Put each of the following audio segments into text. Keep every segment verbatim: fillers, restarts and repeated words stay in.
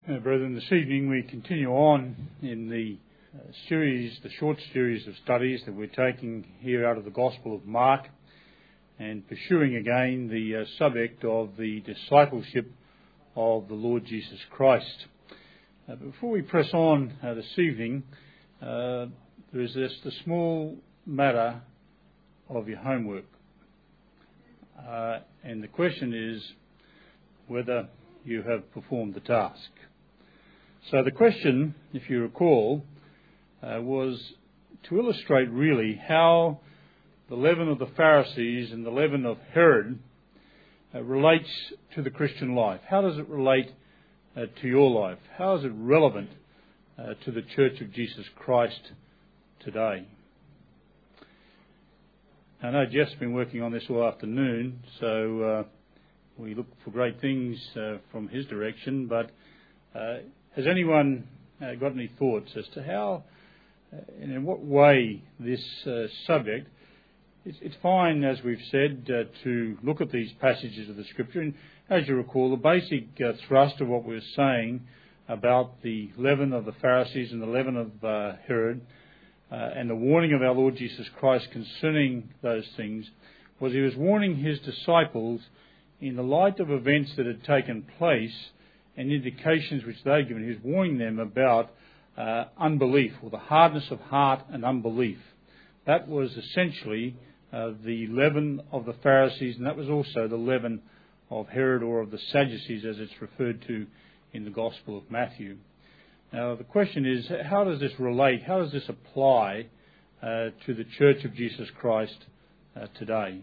Uh, brethren, this evening we continue on in the uh, series, the short series of studies that we're taking here out of the Gospel of Mark, and pursuing again the uh, subject of the discipleship of the Lord Jesus Christ. Uh, before we press on uh, this evening, uh, there is just a small matter of your homework. Uh, and the question is whether you have performed the task. So the question, if you recall, uh, was to illustrate really how the leaven of the Pharisees and the leaven of Herod uh, relates to the Christian life. How does it relate uh, to your life? How is it relevant uh, to the Church of Jesus Christ today? I know Jeff's been working on this all afternoon, so uh, we look for great things uh, from his direction, but uh, has anyone uh, got any thoughts as to how uh, and in what way this uh, subject, it's, it's fine, as we've said, uh, to look at these passages of the Scripture, and as you recall, the basic uh, thrust of what we were saying about the leaven of the Pharisees and the leaven of uh, Herod, uh, and the warning of our Lord Jesus Christ concerning those things, was he was warning his disciples in the light of events that had taken place and indications which they had given. He was warning them about uh, unbelief, or the hardness of heart and unbelief. That was essentially uh, the leaven of the Pharisees, and that was also the leaven of Herod, or of the Sadducees, as it's referred to in the Gospel of Matthew. Now, the question is, how does this relate? How does this apply uh, to the Church of Jesus Christ uh, today?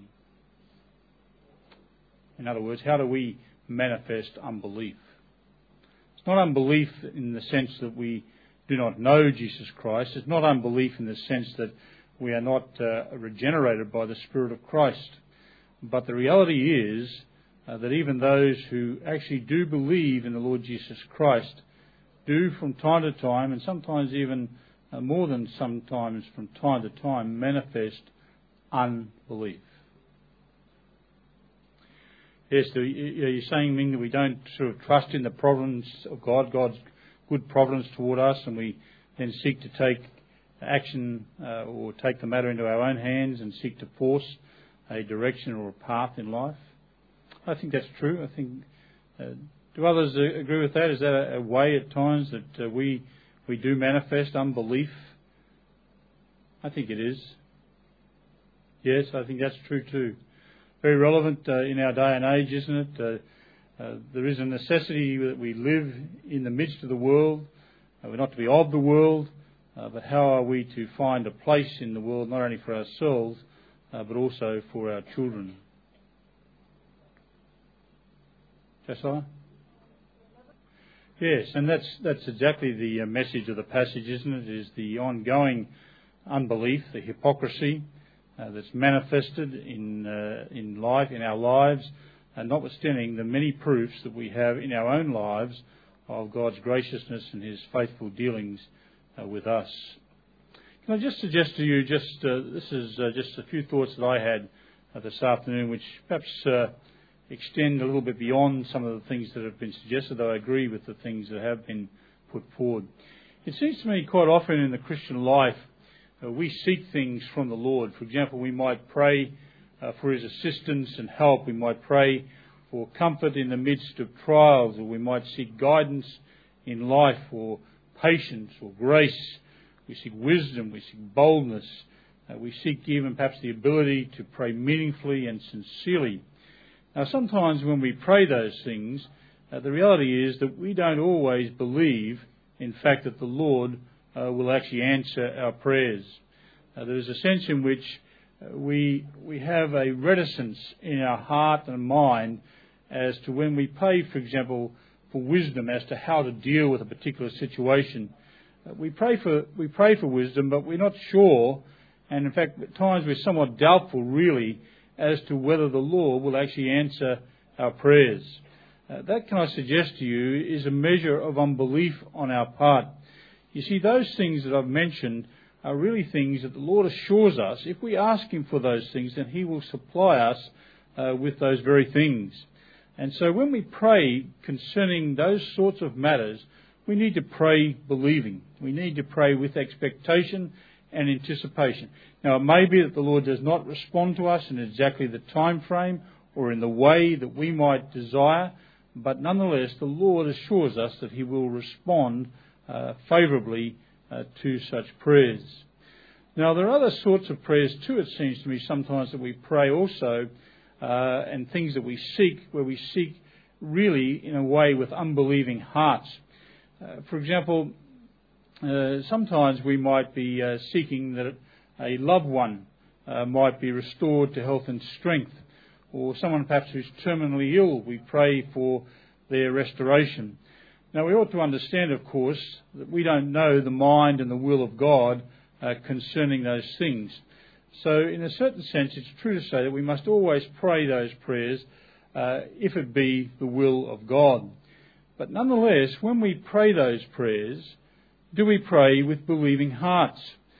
In other words, how do we manifest unbelief? It's not unbelief in the sense that we do not know Jesus Christ. It's not unbelief in the sense that we are not uh, regenerated by the Spirit of Christ. But the reality is uh, that even those who actually do believe in the Lord Jesus Christ do from time to time, and sometimes even uh, more than sometimes from time to time, manifest unbelief. Yes, are you saying, Ming, that we don't sort of trust in the providence of God, God's good providence toward us, and we then seek to take action uh, or take the matter into our own hands and seek to force a direction or a path in life? I think that's true. I think, uh, do others uh, agree with that? Is that a, a way at times that uh, we we do manifest unbelief? I think it is. Yes, I think that's true too. Very relevant uh, in our day and age, isn't it? Uh, uh, there is a necessity that we live in the midst of the world. Uh, we're not to be of the world, uh, but how are we to find a place in the world, not only for ourselves, uh, but also for our children? Josiah? Yes, and that's that's exactly the uh, message of the passage, isn't it? Is the ongoing unbelief, the hypocrisy, Uh, that's manifested in uh, in life, in our lives, and notwithstanding the many proofs that we have in our own lives of God's graciousness and His faithful dealings uh, with us. Can I just suggest to you, just uh, this is uh, just a few thoughts that I had uh, this afternoon, which perhaps uh, extend a little bit beyond some of the things that have been suggested, though I agree with the things that have been put forward. It seems to me quite often in the Christian life, Uh, we seek things from the Lord. For example, we might pray uh, for His assistance and help. We might pray for comfort in the midst of trials, or we might seek guidance in life, or patience, or grace. We seek wisdom. We seek boldness. Uh, we seek even perhaps the ability to pray meaningfully and sincerely. Now, sometimes when we pray those things, uh, the reality is that we don't always believe, in fact, that the Lord Uh, will actually answer our prayers. Uh, there is a sense in which uh, we we have a reticence in our heart and mind as to when we pray, for example, for wisdom as to how to deal with a particular situation. Uh, we pray for we pray for wisdom, but we're not sure, and in fact at times we're somewhat doubtful really as to whether the Lord will actually answer our prayers. Uh, that, can I suggest to you, is a measure of unbelief on our part. You see, those things that I've mentioned are really things that the Lord assures us, if we ask Him for those things, then He will supply us uh, with those very things. And so when we pray concerning those sorts of matters, we need to pray believing. We need to pray with expectation and anticipation. Now, it may be that the Lord does not respond to us in exactly the time frame or in the way that we might desire, but nonetheless, the Lord assures us that He will respond uh, favourably uh, to such prayers. Now, there are other sorts of prayers too, it seems to me, sometimes that we pray also, uh, and things that we seek, where we seek really in a way with unbelieving hearts. Uh, for example, uh, sometimes we might be uh, seeking that a loved one uh, might be restored to health and strength, or someone perhaps who's terminally ill, we pray for their restoration. Now, we ought to understand, of course, that we don't know the mind and the will of God uh, concerning those things. So, in a certain sense, it's true to say that we must always pray those prayers uh, if it be the will of God. But nonetheless, when we pray those prayers, do we pray with believing hearts?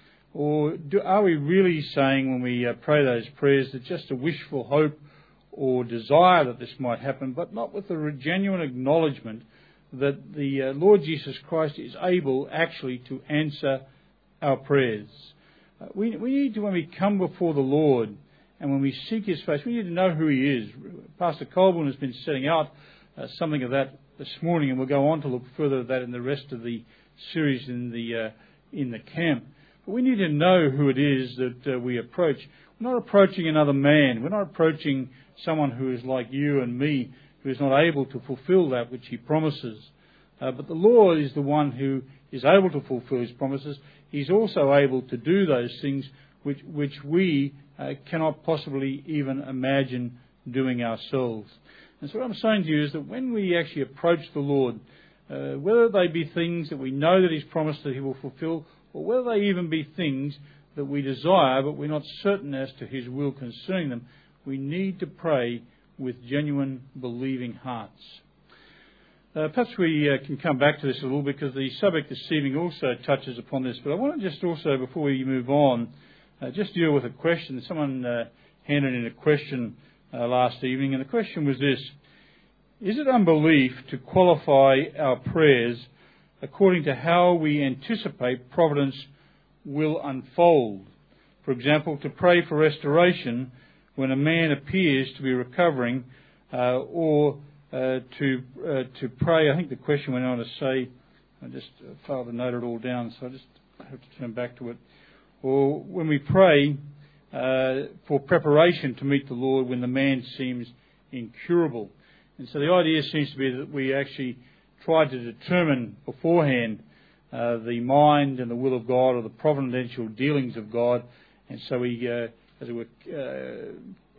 Or do, are we really saying when we uh, pray those prayers that just a wishful hope or desire that this might happen, but not with a genuine acknowledgement that the uh, Lord Jesus Christ is able actually to answer our prayers? Uh, we, we need to, when we come before the Lord and when we seek His face, we need to know who He is. Pastor Colburn has been setting out uh, something of that this morning, and we'll go on to look further at that in the rest of the series in the uh, in the camp. But we need to know who it is that uh, we approach. We're not approaching another man. We're not approaching someone who is like you and me, who is not able to fulfill that which He promises. Uh, but the Lord is the one who is able to fulfill His promises. He's also able to do those things which, which we uh, cannot possibly even imagine doing ourselves. And so what I'm saying to you is that when we actually approach the Lord, uh, whether they be things that we know that He's promised that He will fulfill, or whether they even be things that we desire but we're not certain as to His will concerning them, we need to pray with genuine believing hearts. Uh, perhaps we uh, can come back to this a little, because the subject this evening also touches upon this. But I want to just also, before we move on, uh, just deal with a question. Someone uh, handed in a question uh, last evening, and the question was this: is it unbelief to qualify our prayers according to how we anticipate providence will unfold? For example, to pray for restoration when a man appears to be recovering, uh, or uh, to uh, to pray. I think the question went on to say, I just uh, failed to note it all down, so I just have to turn back to it. Or when we pray uh, for preparation to meet the Lord when the man seems incurable. And so the idea seems to be that we actually try to determine beforehand uh, the mind and the will of God, or the providential dealings of God, and so we, uh, as it were, uh,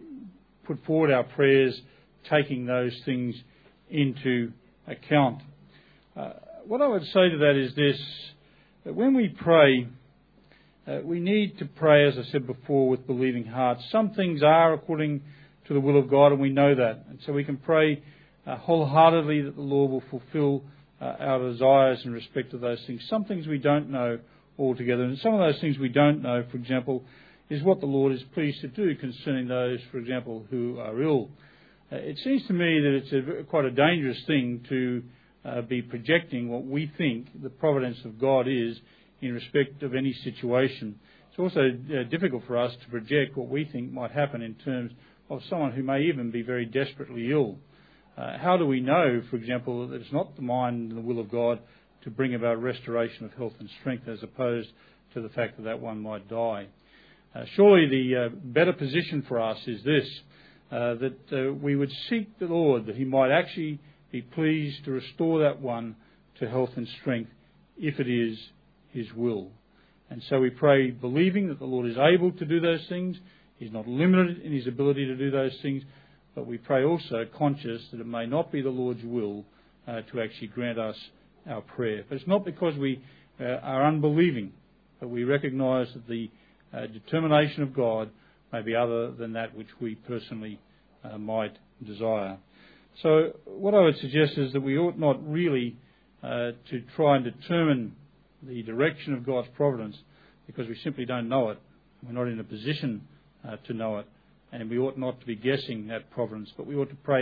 put forward our prayers, taking those things into account. Uh, what I would say to that is this: that when we pray, uh, we need to pray, as I said before, with believing hearts. Some things are according to the will of God, and we know that, and so we can pray uh, wholeheartedly that the Lord will fulfill uh, our desires in respect to those things. Some things we don't know altogether, and some of those things we don't know, for example, is what the Lord is pleased to do concerning those, for example, who are ill. Uh, it seems to me that it's a, quite a dangerous thing to uh, be projecting what we think the providence of God is in respect of any situation. It's also uh, difficult for us to project what we think might happen in terms of someone who may even be very desperately ill. Uh, how do we know, for example, that it's not the mind and the will of God to bring about restoration of health and strength, as opposed to the fact that that one might die? Uh, surely the uh, better position for us is this, uh, that uh, we would seek the Lord, that He might actually be pleased to restore that one to health and strength, if it is His will. And so we pray believing that the Lord is able to do those things. He's not limited in His ability to do those things, but we pray also conscious that it may not be the Lord's will uh, to actually grant us our prayer. But it's not because we uh, are unbelieving, but we recognise that the uh, determination of God may be other than that which we personally uh, might desire. So what I would suggest is that we ought not really uh, to try and determine the direction of God's providence, because we simply don't know it. We're not in a position uh, to know it, and we ought not to be guessing that providence, but we ought to pray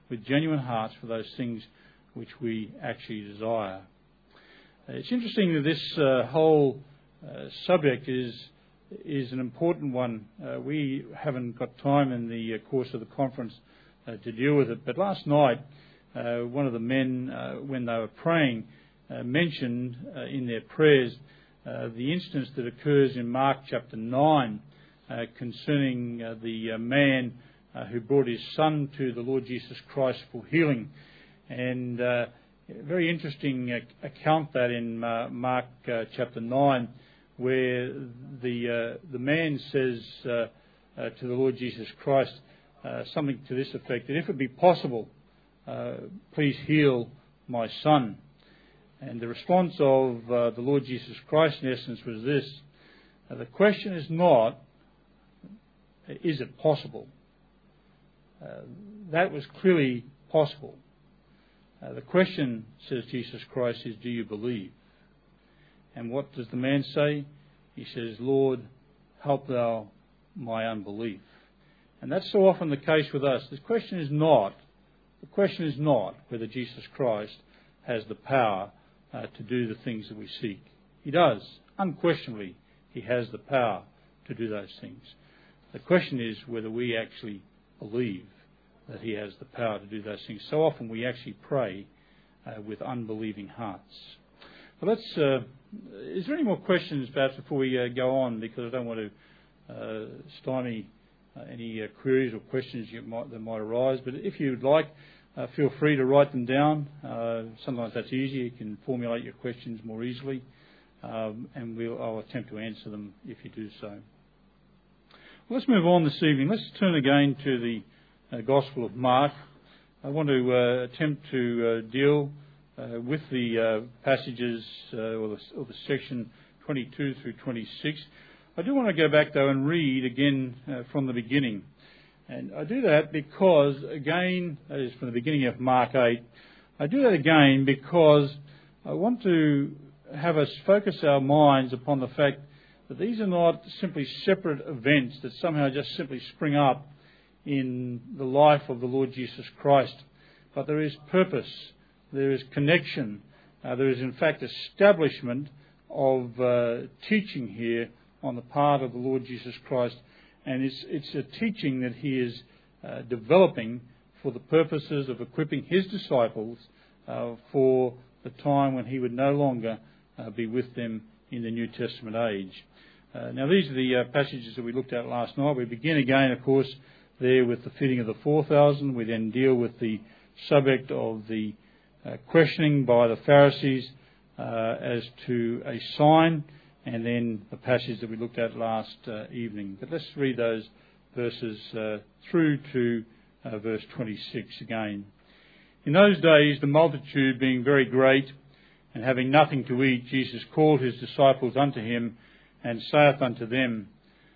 with genuine hearts for those things which we actually desire. It's interesting that this uh, whole uh, subject is is an important one. Uh, we haven't got time in the uh, course of the conference uh, to deal with it, but last night uh, one of the men, uh, when they were praying, uh, mentioned uh, in their prayers uh, the instance that occurs in Mark chapter nine uh, concerning uh, the uh, man uh, who brought his son to the Lord Jesus Christ for healing. And uh, very interesting uh, account that in uh, Mark uh, chapter nine, where the uh, the man says uh, uh, to the Lord Jesus Christ uh, something to this effect, that if it be possible, uh, please heal my son. And the response of uh, the Lord Jesus Christ, in essence, was this: uh, the question is not, is it possible? Uh, that was clearly possible. Uh, the question, says Jesus Christ, is, do you believe? And what does the man say? He says, Lord, help thou my unbelief. And that's so often the case with us. The question is not, the question is not whether Jesus Christ has the power uh, to do the things that we seek. He does. Unquestionably, he has the power to do those things. The question is whether we actually believe that he has the power to do those things. So often we actually pray uh, with unbelieving hearts. But let's. Uh, is there any more questions, perhaps, before we uh, go on? Because I don't want to uh, stymie uh, any uh, queries or questions you might, that might arise. But if you'd like, uh, feel free to write them down. Uh, sometimes that's easier. You can formulate your questions more easily, um, and we'll, I'll attempt to answer them if you do so. Well, let's move on this evening. Let's turn again to the Uh, Gospel of Mark. I want to uh, attempt to uh, deal uh, with the uh, passages uh, or, the, or the section twenty-two through twenty-six. I do want to go back though and read again uh, from the beginning, and I do that because again, that is from the beginning of Mark eight. I do that again because I want to have us focus our minds upon the fact that these are not simply separate events that somehow just simply spring up in the life of the Lord Jesus Christ, but there is purpose, there is connection, uh, there is in fact establishment of uh, teaching here on the part of the Lord Jesus Christ, and it's, it's a teaching that he is uh, developing for the purposes of equipping his disciples uh, for the time when he would no longer uh, be with them in the New Testament age. Uh, now these are the uh, passages that we looked at last night. We begin again, of course, there with the feeding of the four thousand. We then deal with the subject of the uh, questioning by the Pharisees uh, as to a sign, and then the passage that we looked at last uh, evening. But let's read those verses uh, through to uh, verse twenty-six again. In those days, the multitude being very great, and having nothing to eat, Jesus called his disciples unto him, and saith unto them,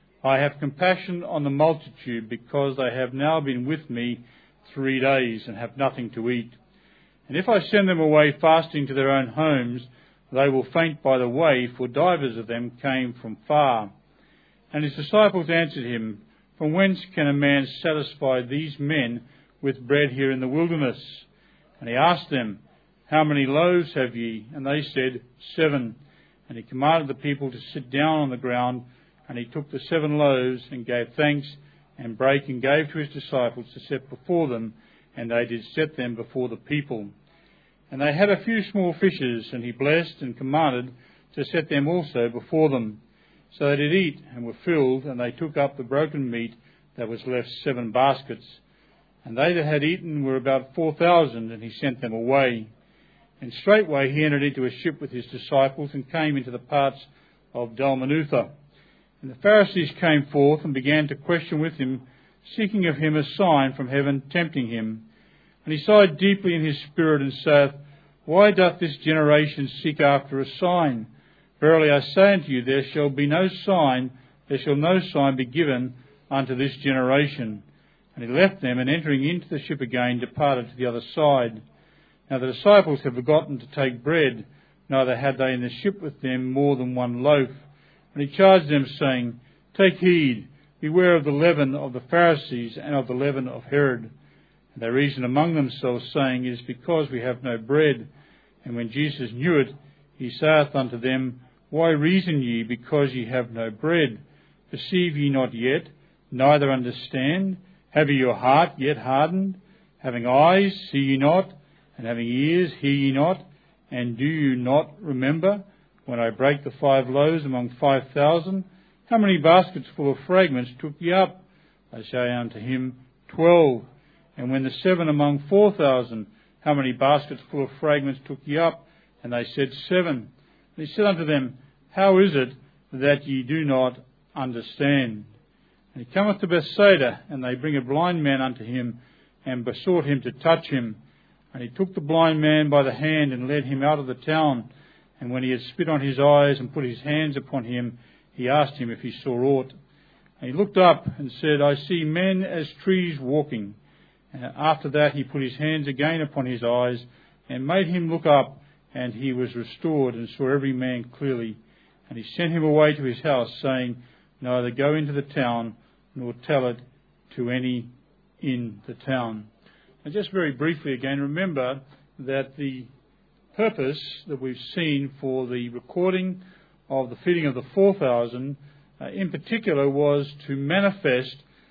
I have compassion on the multitude, because they have now been with me three days, and have nothing to eat. And if I send them away fasting to their own homes, they will faint by the way, for divers of them came from far. And his disciples answered him, From whence can a man satisfy these men with bread here in the wilderness? And he asked them, How many loaves have ye? And they said, Seven. And he commanded the people to sit down on the ground. And he took the seven loaves, and gave thanks, and brake, and gave to his disciples to set before them. And they did set them before the people. And they had a few small fishes, and he blessed, and commanded to set them also before them. So they did eat, and were filled, and they took up the broken meat that was left, seven baskets. And they that had eaten were about four thousand, and he sent them away. And straightway he entered into a ship with his disciples, and came into the parts of Dalmanutha. And the Pharisees came forth, and began to question with him, seeking of him a sign from heaven, tempting him. And he sighed deeply in his spirit, and saith, Why doth this generation seek after a sign? Verily I say unto you, there shall be no sign, there shall no sign be given unto this generation. And he left them, and entering into the ship again, departed to the other side. Now the disciples had forgotten to take bread, neither had they in the ship with them more than one loaf. And he charged them, saying, Take heed, beware of the leaven of the Pharisees, and of the leaven of Herod. They reasoned among themselves, saying, It is because we have no bread. And when Jesus knew it, he saith unto them, Why reason ye, because ye have no bread? Perceive ye not yet, neither understand? Have ye your heart yet hardened? Having eyes, see ye not? And having ears, hear ye not? And do you not remember, when I brake the five loaves among five thousand, how many baskets full of fragments took ye up? I say unto him, Twelve. And when the seven among four thousand, how many baskets full of fragments took ye up? And they said, Seven. And he said unto them, How is it that ye do not understand? And he cometh to Bethsaida, and they bring a blind man unto him, and besought him to touch him. And he took the blind man by the hand, and led him out of the town. And when he had spit on his eyes, and put his hands upon him, he asked him if he saw aught. And he looked up, and said, I see men as trees walking. And after that he put his hands again upon his eyes, and made him look up, and he was restored, and saw every man clearly. And he sent him away to his house, saying, Neither go into the town, nor tell it to any in the town. And just very briefly again, remember that the purpose that we've seen for the recording of the feeding of the four thousand, uh, in particular, was to manifest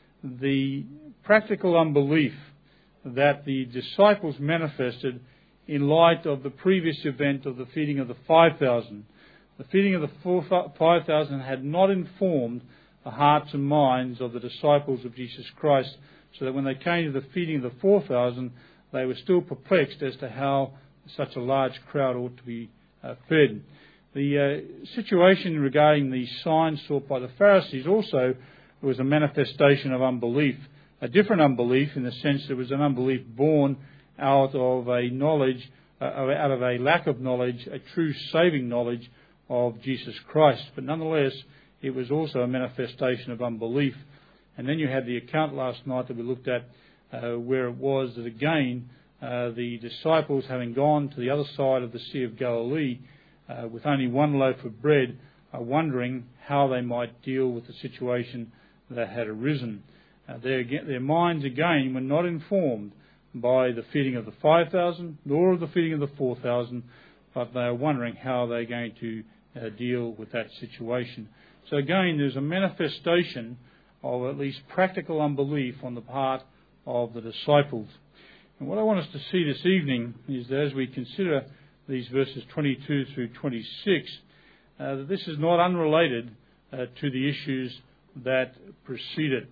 the practical unbelief that the disciples manifested in light of the previous event of the feeding of the five thousand. The feeding of the five thousand had not informed the hearts and minds of the disciples of Jesus Christ, so that when they came to the feeding of the four thousand, they were still perplexed as to how such a large crowd ought to be uh, fed. The uh, situation regarding the signs sought by the Pharisees also was a manifestation of unbelief, a different unbelief in the sense that it was an unbelief born out of a knowledge, uh, out of a lack of knowledge, a true saving knowledge of Jesus Christ. But nonetheless, it was also a manifestation of unbelief. And then you had the account last night that we looked at uh, where it was that again uh, the disciples, having gone to the other side of the Sea of Galilee uh, with only one loaf of bread, are wondering how they might deal with the situation that had arisen. Uh, their, their minds again were not informed by the feeding of the five thousand, nor of the feeding of the four thousand, but they are wondering how they're going to uh, deal with that situation. So again, there's a manifestation of at least practical unbelief on the part of the disciples. And what I want us to see this evening is that as we consider these verses twenty-two through twenty-six, uh, that this is not unrelated uh, to the issues that preceded.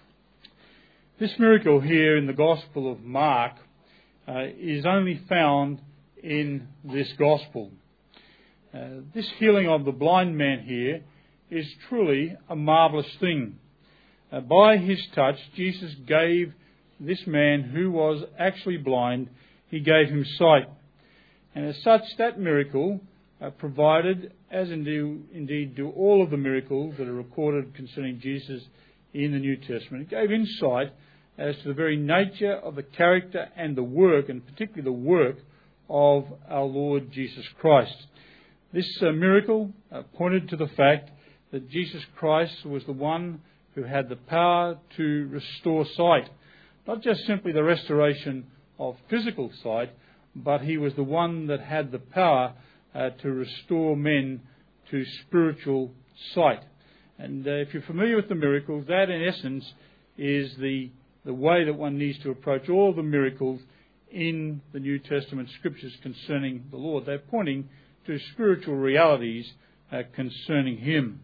This miracle here in the Gospel of Mark uh, is only found in this Gospel. Uh, this healing of the blind man here is truly a marvellous thing. Uh, by his touch, Jesus gave this man who was actually blind, he gave him sight. And as such, that miracle uh, provided, as indeed, indeed do all of the miracles that are recorded concerning Jesus in the New Testament, it gave insight as to the very nature of the character and the work, and particularly the work of our Lord Jesus Christ. This uh, miracle uh, pointed to the fact that Jesus Christ was the one who had the power to restore sight. Not just simply the restoration of physical sight, but he was the one that had the power uh, to restore men to spiritual sight. And uh, if you're familiar with the miracles, that in essence is the, the way that one needs to approach all the miracles in the New Testament scriptures concerning the Lord. They're pointing to spiritual realities uh, concerning him.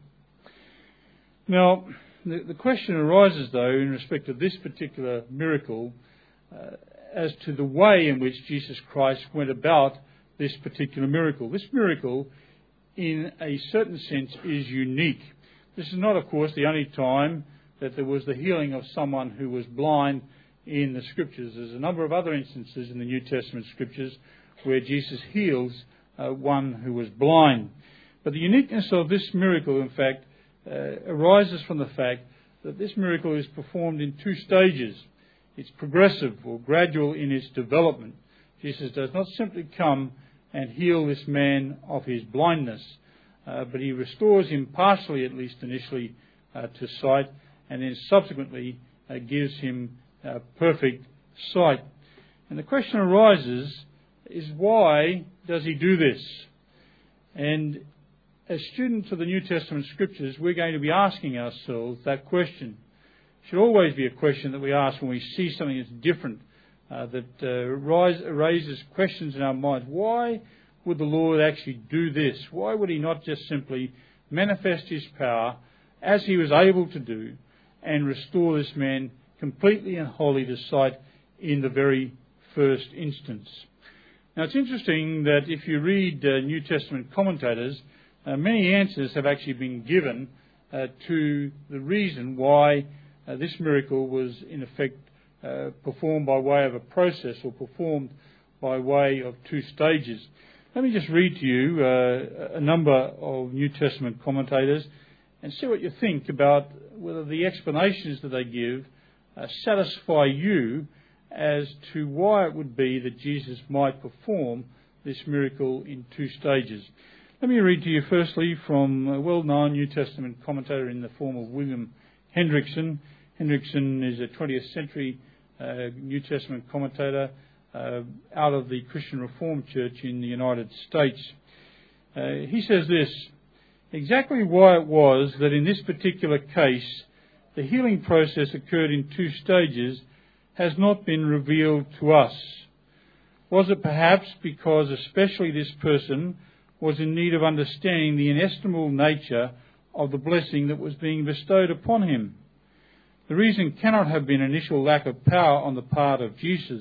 Now, the, the question arises, though, in respect to this particular miracle, uh, as to the way in which Jesus Christ went about this particular miracle. This miracle, in a certain sense, is unique. This is not, of course, the only time that there was the healing of someone who was blind in the Scriptures. There's a number of other instances in the New Testament Scriptures where Jesus heals uh, one who was blind. But the uniqueness of this miracle, in fact, uh, arises from the fact that this miracle is performed in two stages. It's progressive or gradual in its development. Jesus does not simply come and heal this man of his blindness, uh, but he restores him partially, at least initially, uh, to sight, and then subsequently uh, gives him uh, perfect sight. And the question arises is, why does he do this? And as students of the New Testament Scriptures, we're going to be asking ourselves that question. It should always be a question that we ask when we see something that's different, uh, that uh, rise, raises questions in our minds. Why would the Lord actually do this? Why would he not just simply manifest his power as he was able to do and restore this man completely and wholly to sight in the very first instance? Now, it's interesting that if you read uh, New Testament commentators, uh, many answers have actually been given uh, to the reason why uh, this miracle was in effect uh, performed by way of a process, or performed by way of two stages. Let me just read to you uh, a number of New Testament commentators and see what you think about whether the explanations that they give uh, satisfy you as to why it would be that Jesus might perform this miracle in two stages. Let me read to you firstly from a well-known New Testament commentator in the form of William Hendrickson. Hendrickson is a twentieth century uh, New Testament commentator uh, out of the Christian Reformed Church in the United States. Uh, he says this: exactly why it was that in this particular case the healing process occurred in two stages has not been revealed to us. Was it perhaps because especially this person was in need of understanding the inestimable nature of the blessing that was being bestowed upon him? The reason cannot have been initial lack of power on the part of Jesus.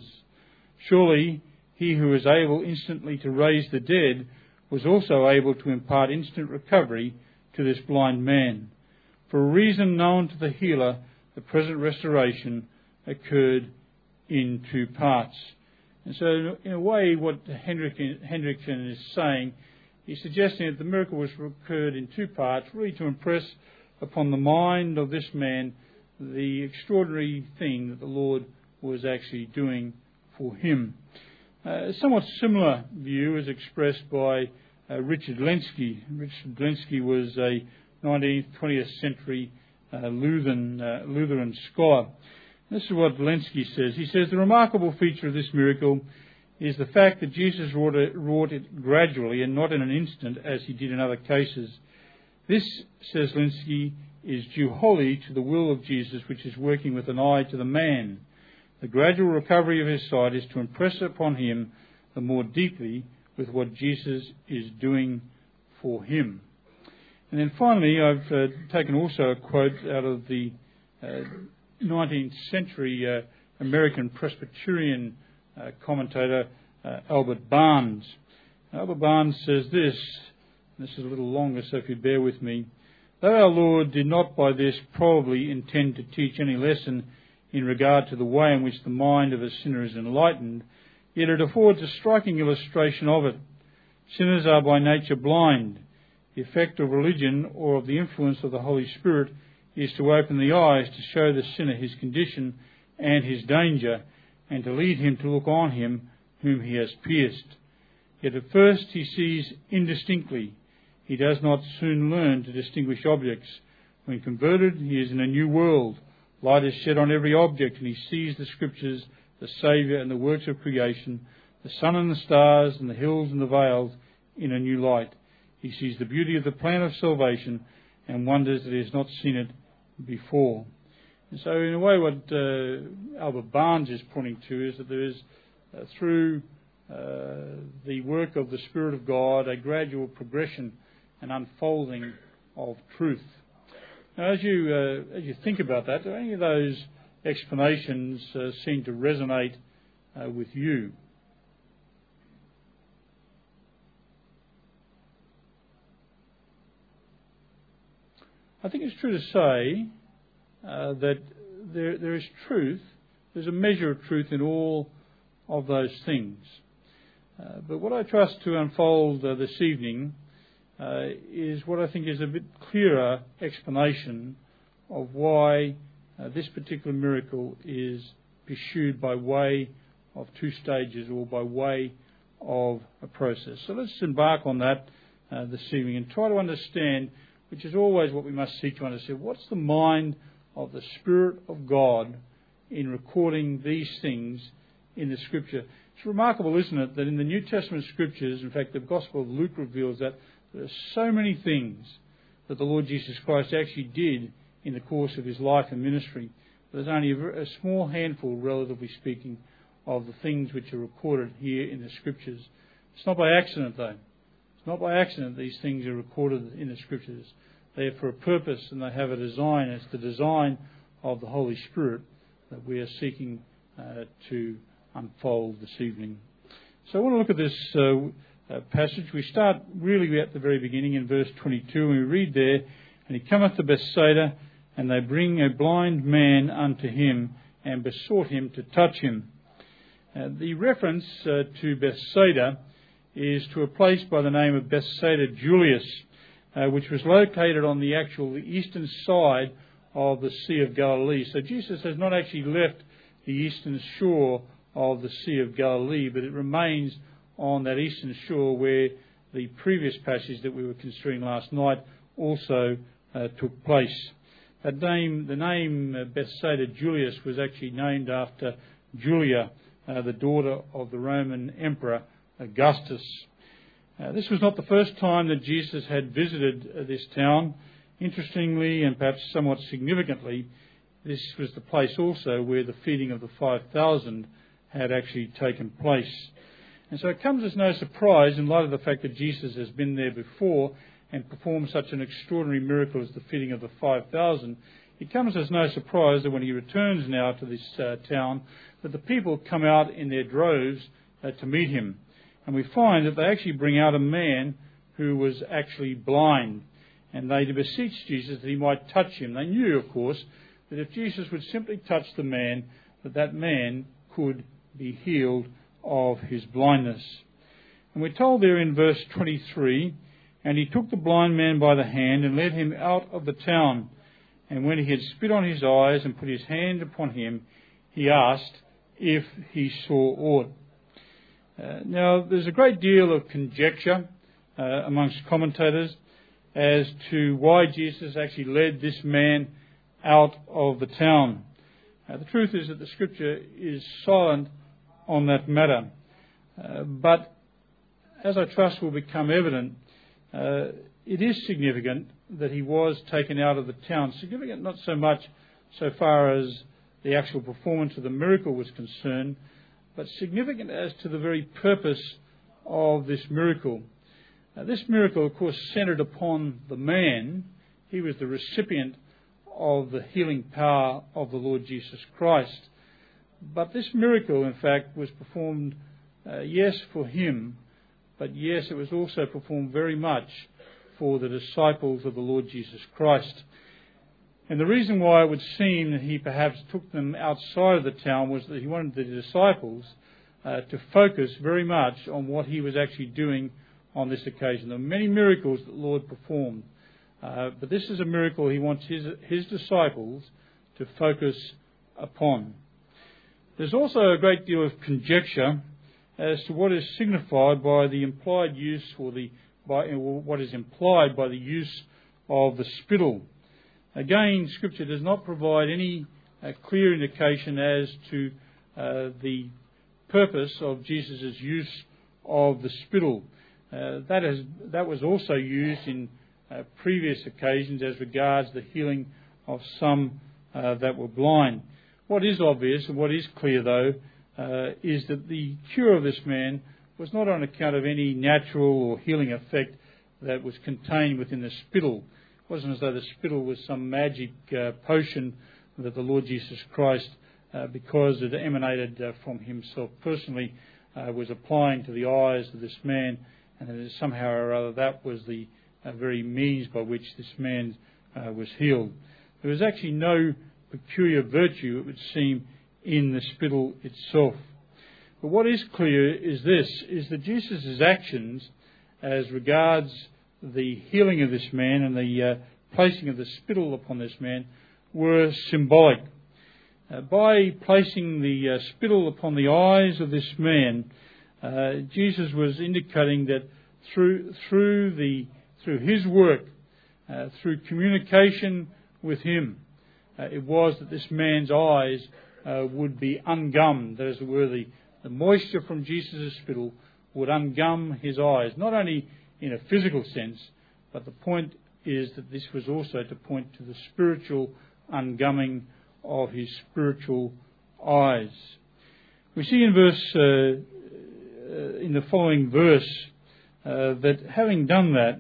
Surely he who was able instantly to raise the dead was also able to impart instant recovery to this blind man. For a reason known to the healer, the present restoration occurred in two parts. And so, in a way, what Hendrickson is saying, he's suggesting that the miracle was occurred in two parts, really to impress upon the mind of this man the extraordinary thing that the Lord was actually doing for him. Uh, a somewhat similar view is expressed by uh, Richard Lenski. Richard Lenski was a nineteenth, twentieth century uh, Lutheran, uh, Lutheran scholar. This is what Lenski says. He says, the remarkable feature of this miracle is the fact that Jesus wrought it, wrought it gradually and not in an instant as he did in other cases. This, says Lenski, is due wholly to the will of Jesus, which is working with an eye to the man. The gradual recovery of his sight is to impress upon him the more deeply with what Jesus is doing for him. And then finally, I've uh, taken also a quote out of the uh, nineteenth century uh, American Presbyterian uh, commentator uh, Albert Barnes. Albert Barnes says this, and this is a little longer, so if you bear with me. Though our Lord did not by this probably intend to teach any lesson in regard to the way in which the mind of a sinner is enlightened, yet it affords a striking illustration of it. Sinners are by nature blind. The effect of religion or of the influence of the Holy Spirit is to open the eyes to show the sinner his condition and his danger, and to lead him to look on him whom he has pierced. Yet at first he sees indistinctly. He does not soon learn to distinguish objects. When converted, he is in a new world. Light is shed on every object, and he sees the Scriptures, the Saviour and the works of creation, the sun and the stars and the hills and the vales in a new light. He sees the beauty of the plan of salvation and wonders that he has not seen it before. And so in a way what uh, Albert Barnes is pointing to is that there is, uh, through uh, the work of the Spirit of God, a gradual progression and unfolding of truth. Now, as you uh, as you think about that, do any of those explanations uh, seem to resonate uh, with you? I think it's true to say uh, that there there is truth. There's a measure of truth in all of those things. Uh, but what I trust to unfold uh, this evening uh, is what I think is a bit clearer explanation of why uh, this particular miracle is pursued by way of two stages, or by way of a process. So let's embark on that uh, this evening and try to understand, which is always what we must seek to understand, what's the mind of the Spirit of God in recording these things in the Scripture. It's remarkable, isn't it, that in the New Testament Scriptures, in fact, the Gospel of Luke reveals that there are so many things that the Lord Jesus Christ actually did in the course of his life and ministry. There's only a, a small handful, relatively speaking, of the things which are recorded here in the Scriptures. It's not by accident, though. It's not by accident these things are recorded in the Scriptures. They are for a purpose, and they have a design. It's the design of the Holy Spirit that we are seeking uh, to unfold this evening. So I want to look at this uh, uh, passage. We start really at the very beginning in verse twenty-two, and we read there, "And he cometh to Bethsaida, and they bring a blind man unto him, and besought him to touch him." Uh, the reference uh, to Bethsaida is to a place by the name of Bethsaida Julius, uh, which was located on the actual eastern side of the Sea of Galilee. So Jesus has not actually left the eastern shore of the Sea of Galilee, but it remains on that eastern shore where the previous passage that we were considering last night also uh, took place. That name, the name uh, Bethsaida Julius was actually named after Julia, uh, the daughter of the Roman Emperor Augustus. Uh, this was not the first time that Jesus had visited uh, this town. Interestingly, and perhaps somewhat significantly, this was the place also where the feeding of the five thousand had actually taken place. And so it comes as no surprise, in light of the fact that Jesus has been there before and performed such an extraordinary miracle as the feeding of the five thousand, it comes as no surprise that when he returns now to this uh, town, that the people come out in their droves uh, to meet him. And we find that they actually bring out a man who was actually blind, and they beseech Jesus that he might touch him. They knew, of course, that if Jesus would simply touch the man, that that man could be healed of his blindness. And we're told there in verse twenty-three, "And he took the blind man by the hand and led him out of the town. And when he had spit on his eyes and put his hand upon him, he asked if he saw aught." Uh, now, there's a great deal of conjecture uh, amongst commentators as to why Jesus actually led this man out of the town. Uh, the truth is that the Scripture is silent on that matter. Uh, but as I trust will become evident, uh, it is significant that he was taken out of the town. Significant not so much so far as the actual performance of the miracle was concerned, but significant as to the very purpose of this miracle. Uh, this miracle, of course, centred upon the man. He was the recipient of the healing power of the Lord Jesus Christ. But this miracle, in fact, was performed, uh, yes, for him, but yes, it was also performed very much for the disciples of the Lord Jesus Christ. And the reason why it would seem that he perhaps took them outside of the town was that he wanted the disciples uh, to focus very much on what he was actually doing on this occasion. There were many miracles that the Lord performed, uh, but this is a miracle he wants his, his disciples to focus upon. There's also a great deal of conjecture as to what is signified by the implied use, or the by or what is implied by the use of the spittle. Again, Scripture does not provide any uh, clear indication as to uh, the purpose of Jesus' use of the spittle. Uh, that, has, that was also used in uh, previous occasions as regards the healing of some uh, that were blind. What is obvious and what is clear, though, uh, is that the cure of this man was not on account of any natural or healing effect that was contained within the spittle. It wasn't as though the spittle was some magic uh, potion that the Lord Jesus Christ, uh, because it emanated uh, from himself personally, uh, was applying to the eyes of this man, and that somehow or other that was the uh, very means by which this man uh, was healed. There was actually no peculiar virtue, it would seem, in the spittle itself. But what is clear is this, is that Jesus' actions as regards the healing of this man and the uh, placing of the spittle upon this man were symbolic. Uh, by placing the uh, spittle upon the eyes of this man, uh, Jesus was indicating that through through the through his work, uh, through communication with him, uh, it was that this man's eyes uh, would be ungummed. That is, were the, the moisture from Jesus' spittle would ungum his eyes, not only in a physical sense, but the point is that this was also to point to the spiritual ungumming of his spiritual eyes. We see in verse, uh, uh, in the following verse, uh, that having done that,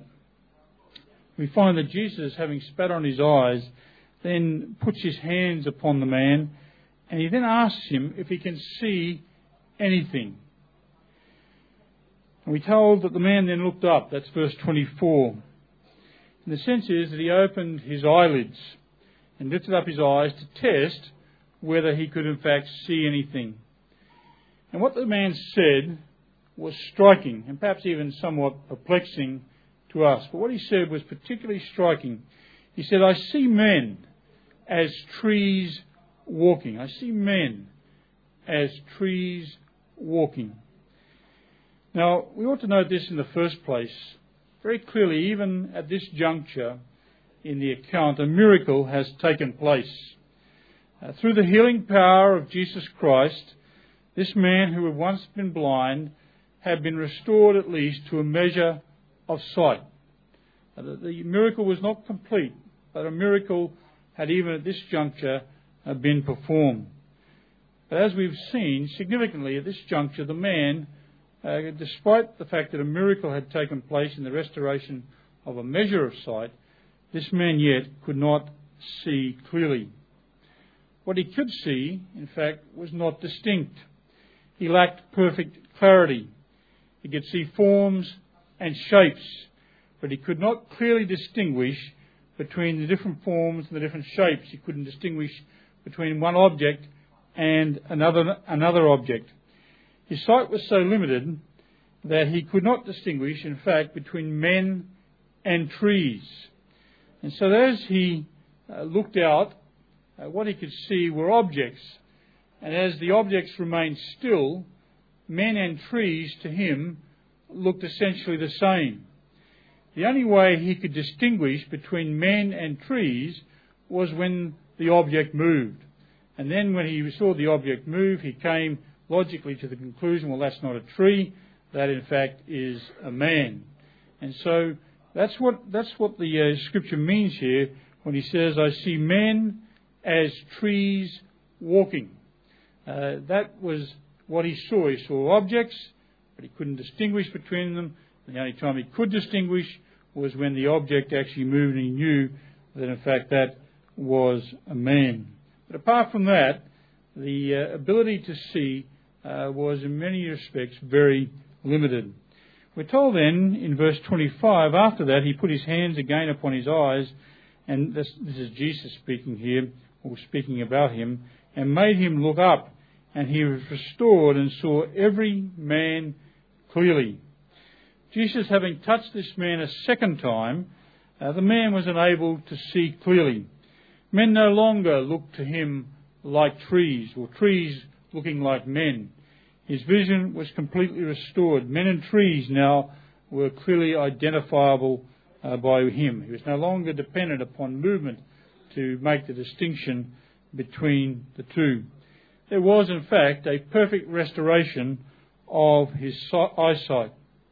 we find that Jesus, having spat on his eyes, then puts his hands upon the man, and he then asks him if he can see anything. And we're told that the man then looked up. That's verse twenty-four. And the sense is that he opened his eyelids and lifted up his eyes to test whether he could in fact see anything. And what the man said was striking and perhaps even somewhat perplexing to us. But what he said was particularly striking. He said, I see men as trees walking. I see men as trees walking. Now, we ought to note this in the first place. Very clearly, even at this juncture in the account, a miracle has taken place. Uh, through the healing power of Jesus Christ, this man who had once been blind had been restored at least to a measure of sight. Uh, the, the miracle was not complete, but a miracle had even at this juncture uh, been performed. But as we've seen, significantly at this juncture, the man, Uh, despite the fact that a miracle had taken place in the restoration of a measure of sight, this man yet could not see clearly. What he could see, in fact, was not distinct. He lacked perfect clarity. He could see forms and shapes, but he could not clearly distinguish between the different forms and the different shapes. He couldn't distinguish between one object and another another object. His sight was so limited that he could not distinguish, in fact, between men and trees. And so as he uh, looked out, uh, what he could see were objects. And as the objects remained still, men and trees to him looked essentially the same. The only way he could distinguish between men and trees was when the object moved. And then when he saw the object move, he came logically to the conclusion, well, that's not a tree, that in fact is a man. And so that's what that's what the uh, scripture means here when he says, I see men as trees walking. Uh, that was what he saw. He saw objects, but he couldn't distinguish between them. The only time he could distinguish was when the object actually moved and he knew that in fact that was a man. But apart from that, the uh, ability to see Uh, was in many respects very limited. We're told then in verse twenty-five, after that he put his hands again upon his eyes, and this, this is Jesus speaking here, or speaking about him, and made him look up, and he was restored and saw every man clearly. Jesus, having touched this man a second time, uh, the man was unable to see clearly. Men no longer looked to him like trees, or trees looking like men. His vision was completely restored. Men and trees now were clearly identifiable uh, by him. He was no longer dependent upon movement to make the distinction between the two. There was, in fact, a perfect restoration of his eyesight.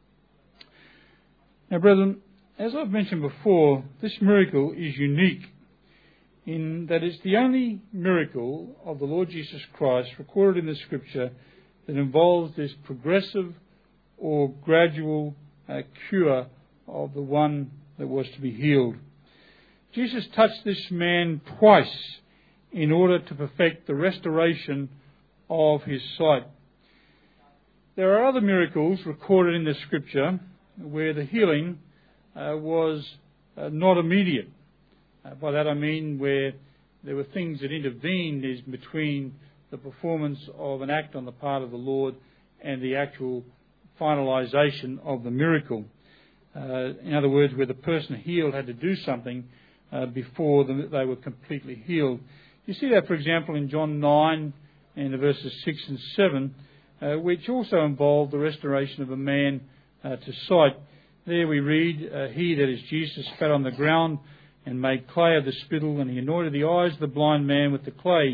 Now, brethren, as I've mentioned before, this miracle is unique in that it's the only miracle of the Lord Jesus Christ recorded in the Scripture that involves this progressive or gradual uh, cure of the one that was to be healed. Jesus touched this man twice in order to perfect the restoration of his sight. There are other miracles recorded in the Scripture where the healing uh, was uh, not immediate. Uh, by that I mean where there were things that intervened is between the performance of an act on the part of the Lord and the actual finalisation of the miracle. Uh, in other words, where the person healed had to do something uh, before the, they were completely healed. You see that, for example, in John nine and the verses six and seven, uh, which also involved the restoration of a man uh, to sight. There we read, uh, he, that is Jesus, spat on the ground and made clay of the spittle, and he anointed the eyes of the blind man with the clay,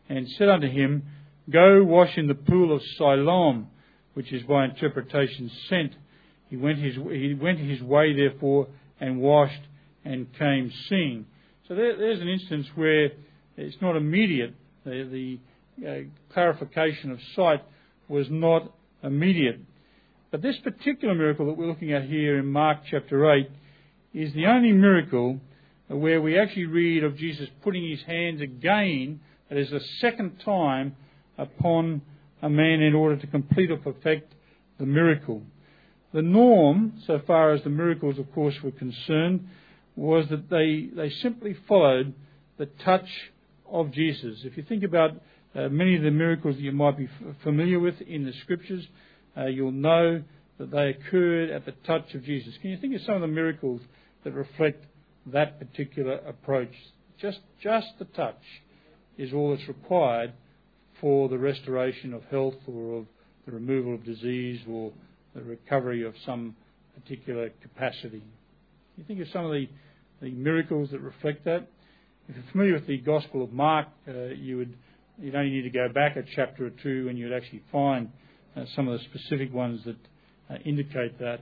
and said unto him, Go wash in the pool of Siloam, which is by interpretation sent. He went his, he went his way, therefore, and washed and came seeing. So there, there's an instance where it's not immediate. The, the uh, clarification of sight was not immediate. But this particular miracle that we're looking at here in Mark chapter eight is the only miracle where we actually read of Jesus putting his hands again, that is the second time, upon a man in order to complete or perfect the miracle. The norm, so far as the miracles, of course, were concerned, was that they, they simply followed the touch of Jesus. If you think about uh, many of the miracles that you might be f- familiar with in the Scriptures, uh, you'll know that they occurred at the touch of Jesus. Can you think of some of the miracles that reflect that particular approach? Just, just the touch is all that's required for the restoration of health or of the removal of disease or the recovery of some particular capacity. You think of some of the, the miracles that reflect that. If you're familiar with the Gospel of Mark, uh, you would you'd only need to go back a chapter or two and you'd actually find uh, some of the specific ones that uh, indicate that.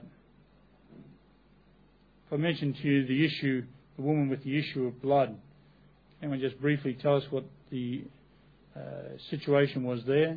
If I mentioned to you the issue, the woman with the issue of blood, can we just briefly tell us what the uh, situation was there?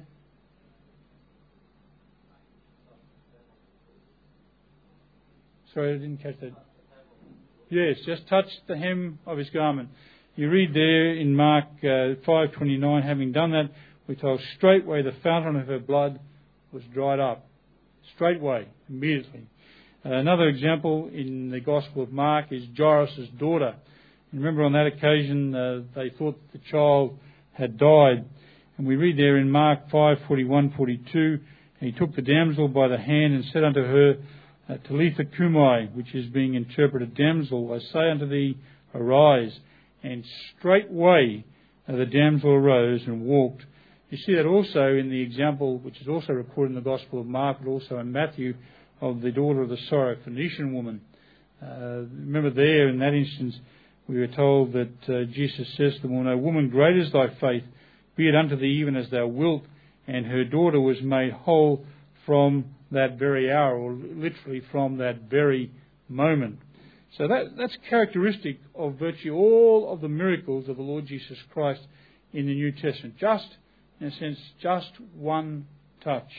Sorry, I didn't catch that. Yes, just touched the hem of his garment. You read there in Mark uh, five twenty-nine, having done that, we're told straightway the fountain of her blood was dried up. Straightway, immediately. Uh, another example in the Gospel of Mark is Jairus' daughter. And remember on that occasion uh, they thought the child had died. And we read there in Mark five forty-one forty-two, and he took the damsel by the hand and said unto her, uh, Talitha cumai, which is being interpreted, Damsel, I say unto thee, arise. And straightway uh, the damsel arose and walked. You see that also in the example, which is also recorded in the Gospel of Mark, but also in Matthew, of the daughter of the Syrophoenician woman. Uh, remember there, in that instance, we were told that uh, Jesus says to the woman, O woman, great is thy faith, be it unto thee even as thou wilt. And her daughter was made whole from that very hour, or literally from that very moment. So that, that's characteristic of virtually all of the miracles of the Lord Jesus Christ in the New Testament. Just, in a sense, just one touch.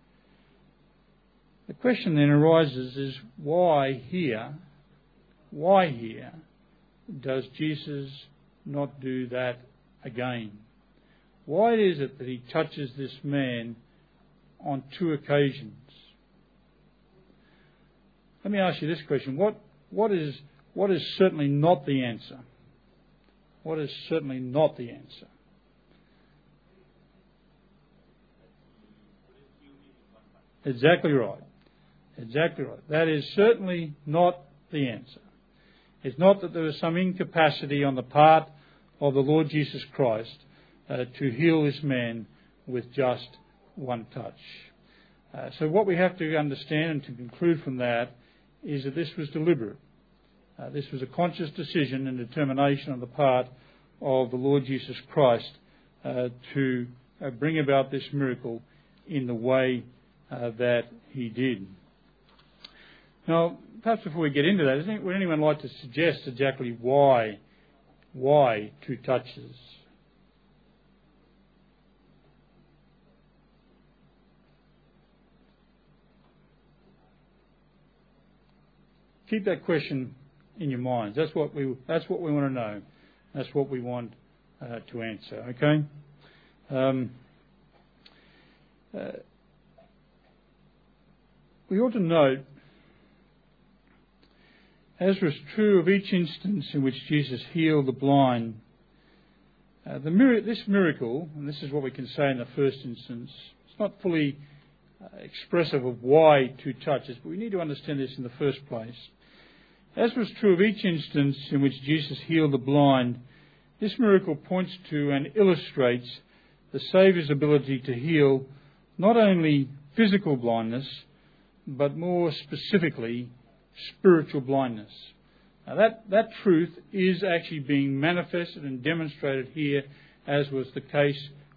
The question then arises is why here, why here does Jesus not do that again? Why is it that he touches this man on two occasions? Let me ask you this question. What, what is, what is certainly not the answer? What is certainly not the answer? Exactly right. Exactly right. That is certainly not the answer. It's not that there was some incapacity on the part of the Lord Jesus Christ uh, to heal this man with just one touch. Uh, so what we have to understand and to conclude from that is that this was deliberate. Uh, this was a conscious decision and determination on the part of the Lord Jesus Christ uh, to uh, bring about this miracle in the way uh, that he did. Now, perhaps before we get into that, would anyone like to suggest exactly why, why two touches? Keep that question in your minds. That's what we. That's what we want to know. That's what we want uh, to answer. Okay. Um, uh, we ought to note, as was true of each instance in which Jesus healed the blind, uh, the mir- this miracle, and this is what we can say in the first instance, it's not fully uh, expressive of why two touches, but we need to understand this in the first place. As was true of each instance in which Jesus healed the blind, this miracle points to and illustrates the Saviour's ability to heal not only physical blindness, but more specifically, spiritual blindness. Now that, that truth is actually being manifested and demonstrated here, as was the case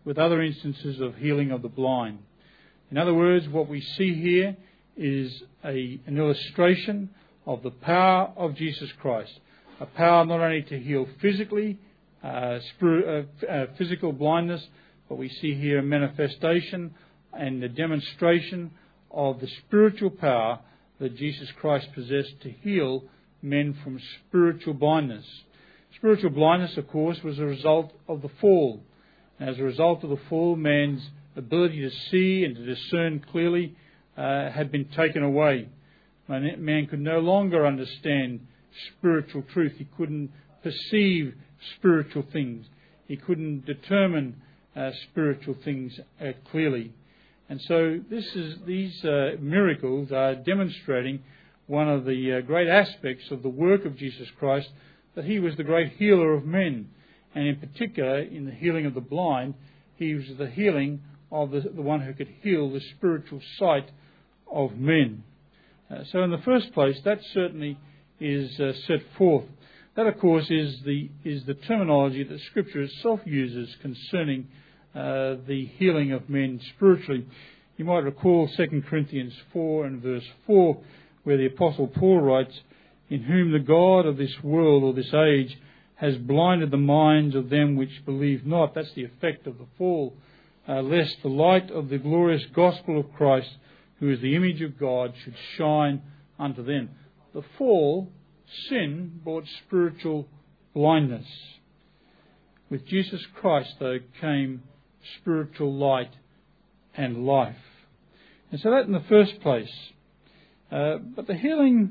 with other instances of healing of the blind. In other words, what we see here is a, an illustration of the power of Jesus Christ, a power not only to heal physically, uh, spirit, uh, uh, physical blindness, but we see here a manifestation and a demonstration of the spiritual power that Jesus Christ possessed to heal men from spiritual blindness. Spiritual blindness, of course, was a result of the fall. And as a result of the fall, man's ability to see and to discern clearly uh, had been taken away. Man, man could no longer understand spiritual truth. He couldn't perceive spiritual things. He couldn't determine uh, spiritual things uh, clearly. And so this is these uh, miracles are demonstrating one of the uh, great aspects of the work of Jesus Christ, that he was the great healer of men. And in particular, in the healing of the blind, he was the healing of the, the one who could heal the spiritual sight of men. Uh, so in the first place, that certainly is uh, set forth. That, of course, is the is the terminology that Scripture itself uses concerning uh, the healing of men spiritually. You might recall Second Corinthians four and verse four, where the Apostle Paul writes, "In whom the God of this world or this age has blinded the minds of them which believe not." That's the effect of the fall. Uh, lest the light of the glorious gospel of Christ, who is the image of God, should shine unto them. The fall, sin, brought spiritual blindness. With Jesus Christ, though, came spiritual light and life. And so that in the first place. Uh, but the healing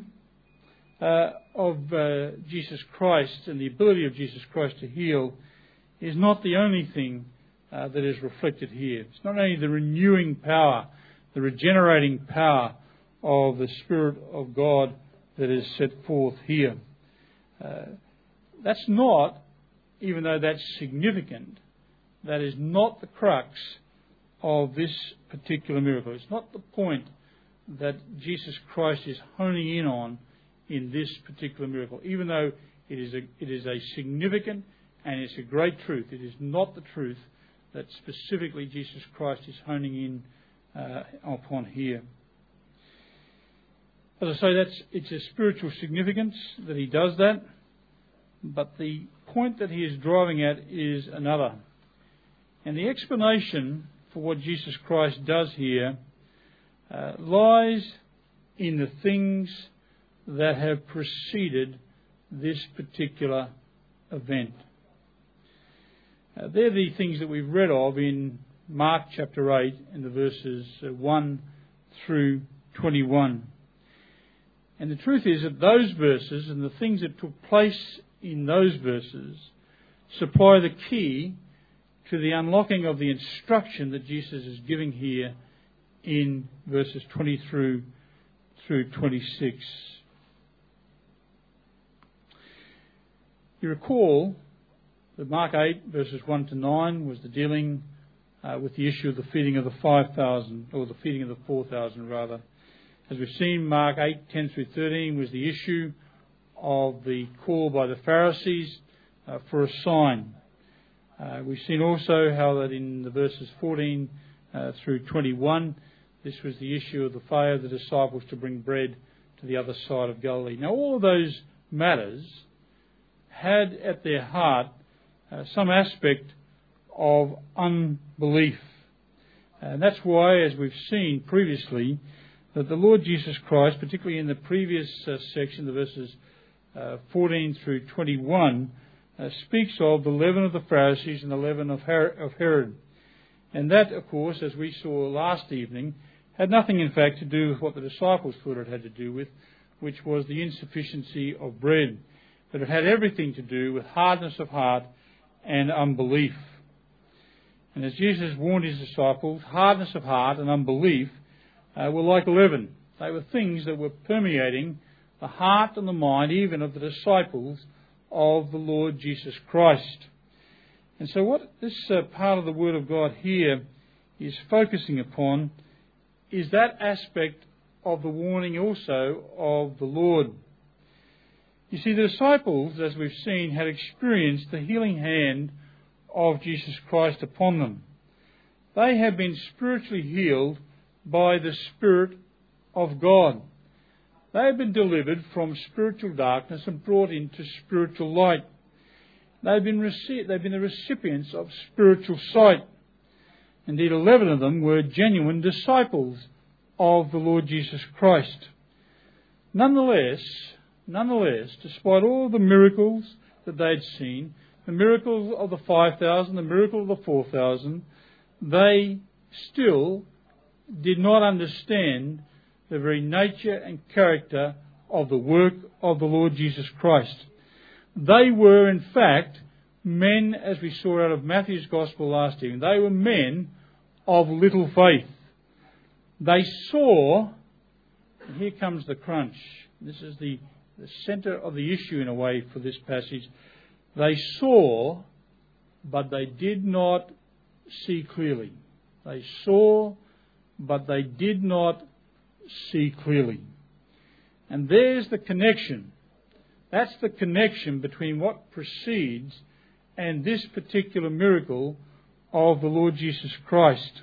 uh, of uh, Jesus Christ and the ability of Jesus Christ to heal is not the only thing uh, that is reflected here. It's not only the renewing power, the regenerating power of the Spirit of God that is set forth here. Uh, that's not, even though that's significant, that is not the crux of this particular miracle. It's not the point that Jesus Christ is honing in on in this particular miracle. Even though it is a, it is a significant and it's a great truth, it is not the truth that specifically Jesus Christ is honing in uh, upon here. As I say, that's it's a spiritual significance that he does that, but the point that he is driving at is another. And the explanation for what Jesus Christ does here uh, lies in the things that have preceded this particular event. Uh, they're the things that we've read of in Mark chapter eight in the verses uh, one through twenty-one. And the truth is that those verses and the things that took place in those verses supply the key to the unlocking of the instruction that Jesus is giving here in verses twenty through through twenty-six. You recall that Mark eight verses one to nine was the dealing uh, with the issue of the feeding of the five thousand, or the feeding of the four thousand rather. As we've seen, Mark eight ten through thirteen was the issue of the call by the Pharisees uh, for a sign. Uh, we've seen also how that in the verses fourteen uh, through twenty-one, this was the issue of the failure of the disciples to bring bread to the other side of Galilee. Now, all of those matters had at their heart uh, some aspect of unbelief. And that's why, as we've seen previously, that the Lord Jesus Christ, particularly in the previous uh, section, the verses uh, fourteen through twenty-one, uh, speaks of the leaven of the Pharisees and the leaven of Herod. And that, of course, as we saw last evening, had nothing, in fact, to do with what the disciples thought it had to do with, which was the insufficiency of bread. But it had everything to do with hardness of heart and unbelief. And as Jesus warned his disciples, hardness of heart and unbelief uh, were like leaven. They were things that were permeating the heart and the mind even of the disciples of the Lord Jesus Christ. And so what this uh, part of the Word of God here is focusing upon is that aspect of the warning also of the Lord. You see, the disciples, as we've seen, had experienced the healing hand of Jesus Christ upon them. They have been spiritually healed by the Spirit of God. They have been delivered from spiritual darkness and brought into spiritual light. They've been, rece- they've been the recipients of spiritual sight. Indeed, eleven of them were genuine disciples of the Lord Jesus Christ. Nonetheless, nonetheless, despite all the miracles that they'd seen, the miracle of the five thousand, the miracle of the four thousand, they still did not understand the very nature and character of the work of the Lord Jesus Christ. They were, in fact, men, as we saw out of Matthew's Gospel last evening, they were men of little faith. They saw, and here comes the crunch. This is the, the centre of the issue in a way for this passage. They saw, but they did not see clearly. They saw, but they did not see clearly. And there's the connection. That's the connection between what precedes and this particular miracle of the Lord Jesus Christ.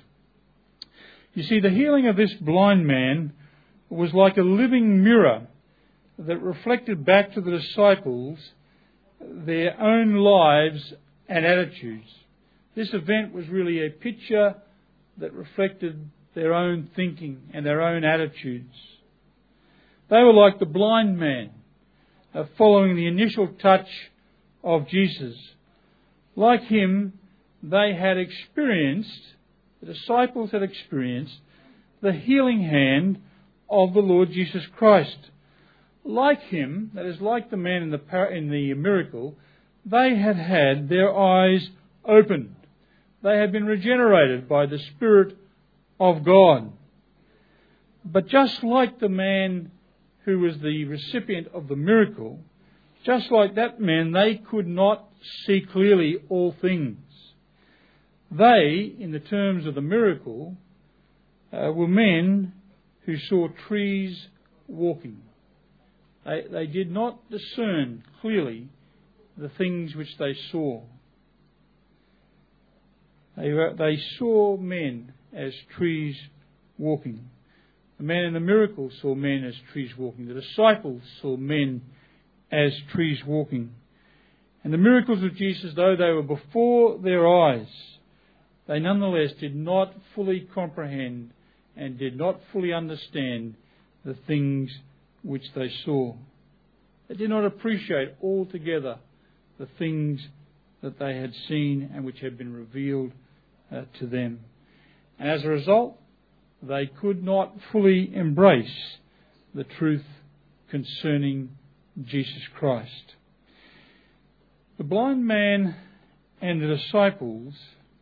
You see, the healing of this blind man was like a living mirror that reflected back to the disciples their own lives and attitudes. This event was really a picture that reflected their own thinking and their own attitudes. They were like the blind man, uh, following the initial touch of Jesus. Like him, they had experienced, the disciples had experienced, the healing hand of the Lord Jesus Christ. Like him, that is, like the man in the par- in the miracle, they had had their eyes opened. They had been regenerated by the Spirit of God. But just like the man who was the recipient of the miracle, just like that man, they could not see clearly all things. They, in the terms of the miracle, uh, were men who saw trees walking. They, they did not discern clearly the things which they saw. They, were, they saw men as trees walking. The man in the miracle saw men as trees walking. The disciples saw men as trees walking. And the miracles of Jesus, though they were before their eyes, they nonetheless did not fully comprehend and did not fully understand the things which they saw. They did not appreciate altogether the things that they had seen and which had been revealed uh, to them. And as a result, they could not fully embrace the truth concerning Jesus Christ. The blind man and the disciples,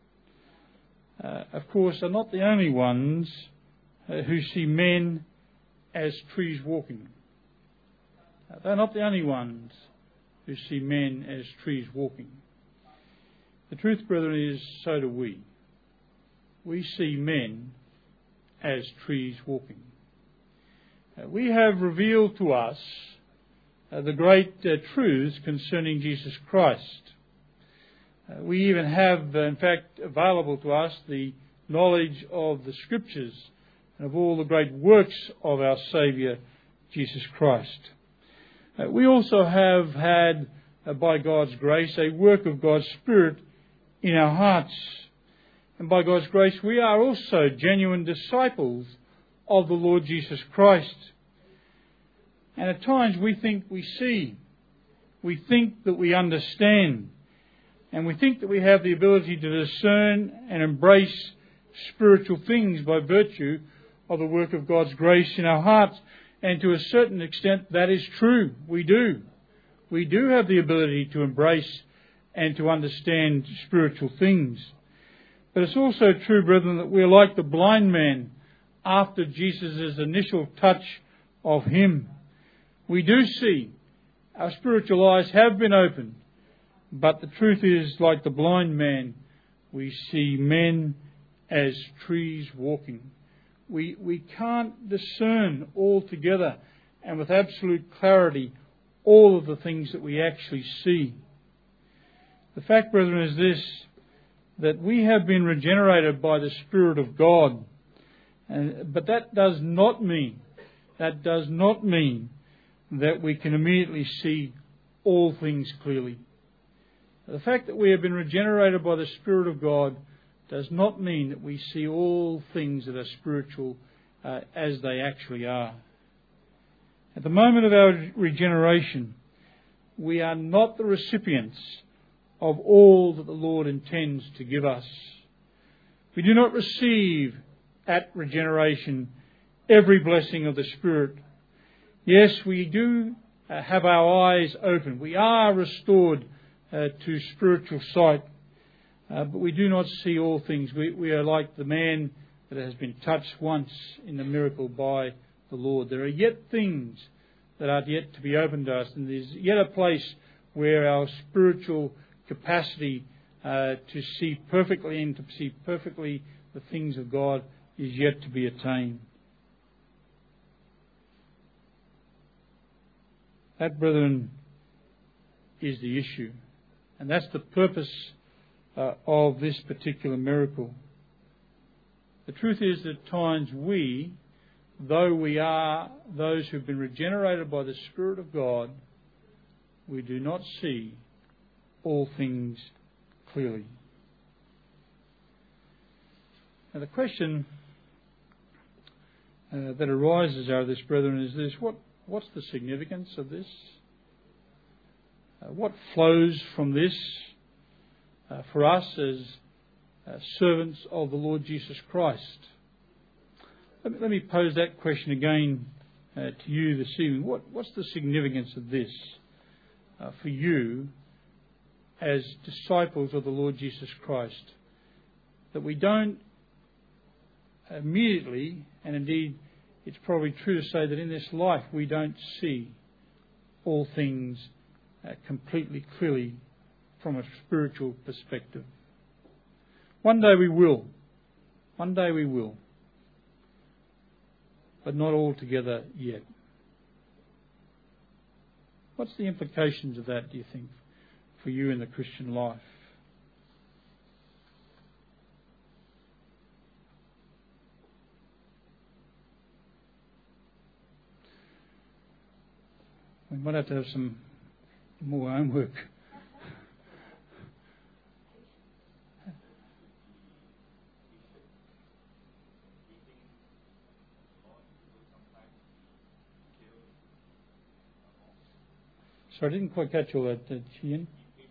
uh, of course, are not the only ones uh, who see men as trees walking. Uh, they're not the only ones who see men as trees walking. The truth, brethren, is so do we. We see men as trees walking. Uh, we have revealed to us uh, the great uh, truths concerning Jesus Christ. Uh, we even have, uh, in fact, available to us the knowledge of the Scriptures and of all the great works of our Saviour, Jesus Christ. Uh, we also have had, uh, by God's grace, a work of God's Spirit in our hearts. And by God's grace, we are also genuine disciples of the Lord Jesus Christ. And at times we think we see, we think that we understand, and we think that we have the ability to discern and embrace spiritual things by virtue of the work of God's grace in our hearts. And to a certain extent, that is true. We do. We do have the ability to embrace and to understand spiritual things. But it's also true, brethren, that we're like the blind man after Jesus' initial touch of him. We do see, our spiritual eyes have been opened, but the truth is, like the blind man, we see men as trees walking. We, we can't discern altogether and with absolute clarity all of the things that we actually see. The fact, brethren, is this, that we have been regenerated by the Spirit of God. And, but that does not mean, that does not mean that we can immediately see all things clearly. The fact that we have been regenerated by the Spirit of God does not mean that we see all things that are spiritual uh, as they actually are. At the moment of our regeneration, we are not the recipients of all that the Lord intends to give us. We do not receive at regeneration every blessing of the Spirit. Yes, we do uh, have our eyes open. We are restored uh, to spiritual sight, uh, but we do not see all things. We, we are like the man that has been touched once in the miracle by the Lord. There are yet things that are yet to be opened to us, and there's yet a place where our spiritual capacity uh, to see perfectly and to see perfectly the things of God is yet to be attained. That, brethren, is the issue. And that's the purpose uh, of this particular miracle. The truth is that at times we, though we are those who have been regenerated by the Spirit of God, we do not see all things clearly. Now the question uh, that arises out of this, brethren, is this: what what's the significance of this? Uh, what flows from this uh, for us as uh, servants of the Lord Jesus Christ? Let me, let me pose that question again uh, to you this evening. What what's the significance of this uh, for you as disciples of the Lord Jesus Christ? That we don't immediately, and indeed it's probably true to say that in this life we don't see all things uh, completely clearly from a spiritual perspective. One day we will. One day we will. But not altogether yet. What's the implications of that, do you think, for you in the Christian life? We might have to have some more homework. So I didn't quite catch all that, uh, Ian.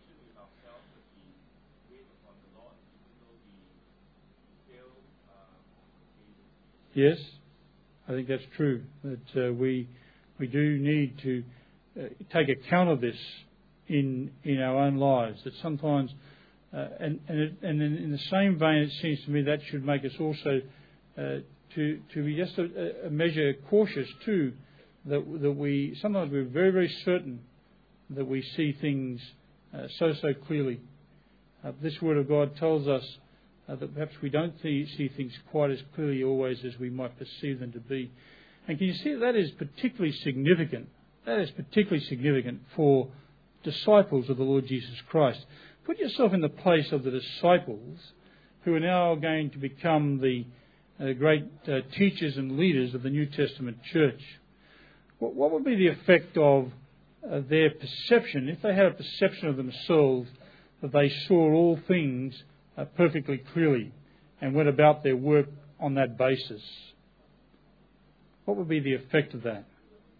Yes, I think that's true. That uh, we we do need to uh, take account of this in in our own lives. That sometimes, uh, and and, it, and in, in the same vein, it seems to me that should make us also uh, to to be just a, a measure cautious too. That that we sometimes we're very very certain that we see things uh, so, so clearly. Uh, this Word of God tells us uh, that perhaps we don't see, see things quite as clearly always as we might perceive them to be. And can you see that is particularly significant? That is particularly significant for disciples of the Lord Jesus Christ. Put yourself in the place of the disciples who are now going to become the uh, great uh, teachers and leaders of the New Testament church. What, what would be the effect of Uh, their perception, if they had a perception of themselves that they saw all things uh, perfectly clearly and went about their work on that basis? What would be the effect of that?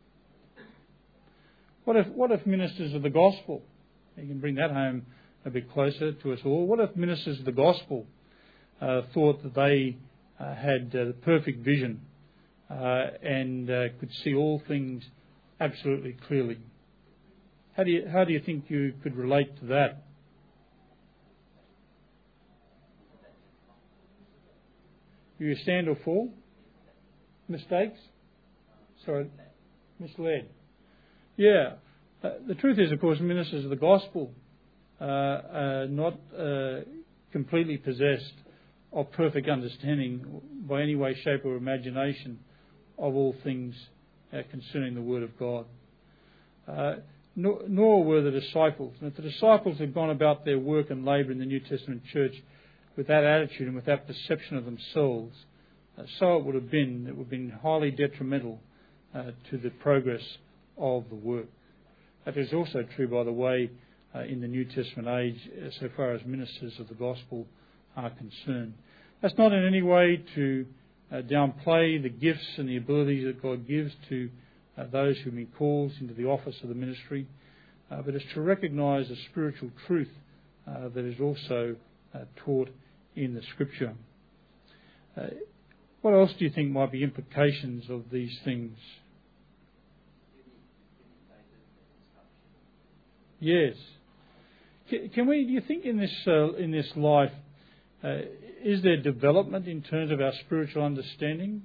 What if what if ministers of the gospel, you can bring that home a bit closer to us all, what if ministers of the gospel uh, thought that they uh, had uh, the perfect vision uh, and uh, could see all things absolutely clearly? How do you, how do you think you could relate to that? Do you stand or fall? Mistakes? Sorry, misled. Yeah. Uh, the truth is, of course, ministers of the gospel uh, are not uh, completely possessed of perfect understanding by any way, shape or imagination of all things uh, concerning the Word of God. Uh, Nor, nor were the disciples. And if the disciples had gone about their work and labour in the New Testament church with that attitude and with that perception of themselves, uh, so it would have been, it would have been highly detrimental uh, to the progress of the work. That is also true, by the way, uh, in the New Testament age, uh, so far as ministers of the gospel are concerned. That's not in any way to uh, downplay the gifts and the abilities that God gives to uh, those whom He calls into the office of the ministry, uh, but it's to recognise the spiritual truth uh, that is also uh, taught in the Scripture. Uh, what else do you think might be implications of these things? Yes. Can we? Do you think in this uh, in this life uh, is there development in terms of our spiritual understanding?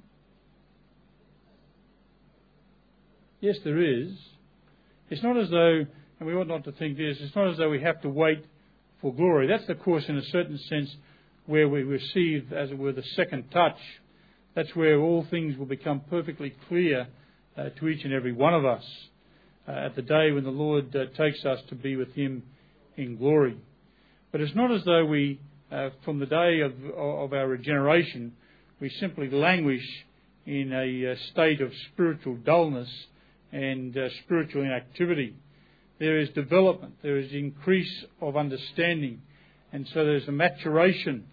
Yes, there is. It's not as though, and we ought not to think this. It's not as though we have to wait for glory. That's, of course, in a certain sense, where we receive, as it were, the second touch. That's where all things will become perfectly clear uh, to each and every one of us uh, at the day when the Lord uh, takes us to be with Him in glory. But it's not as though we, uh, from the day of, of our regeneration, we simply languish in a uh, state of spiritual dullness and uh, spiritual inactivity. There is development, there is increase of understanding, and so there's a maturation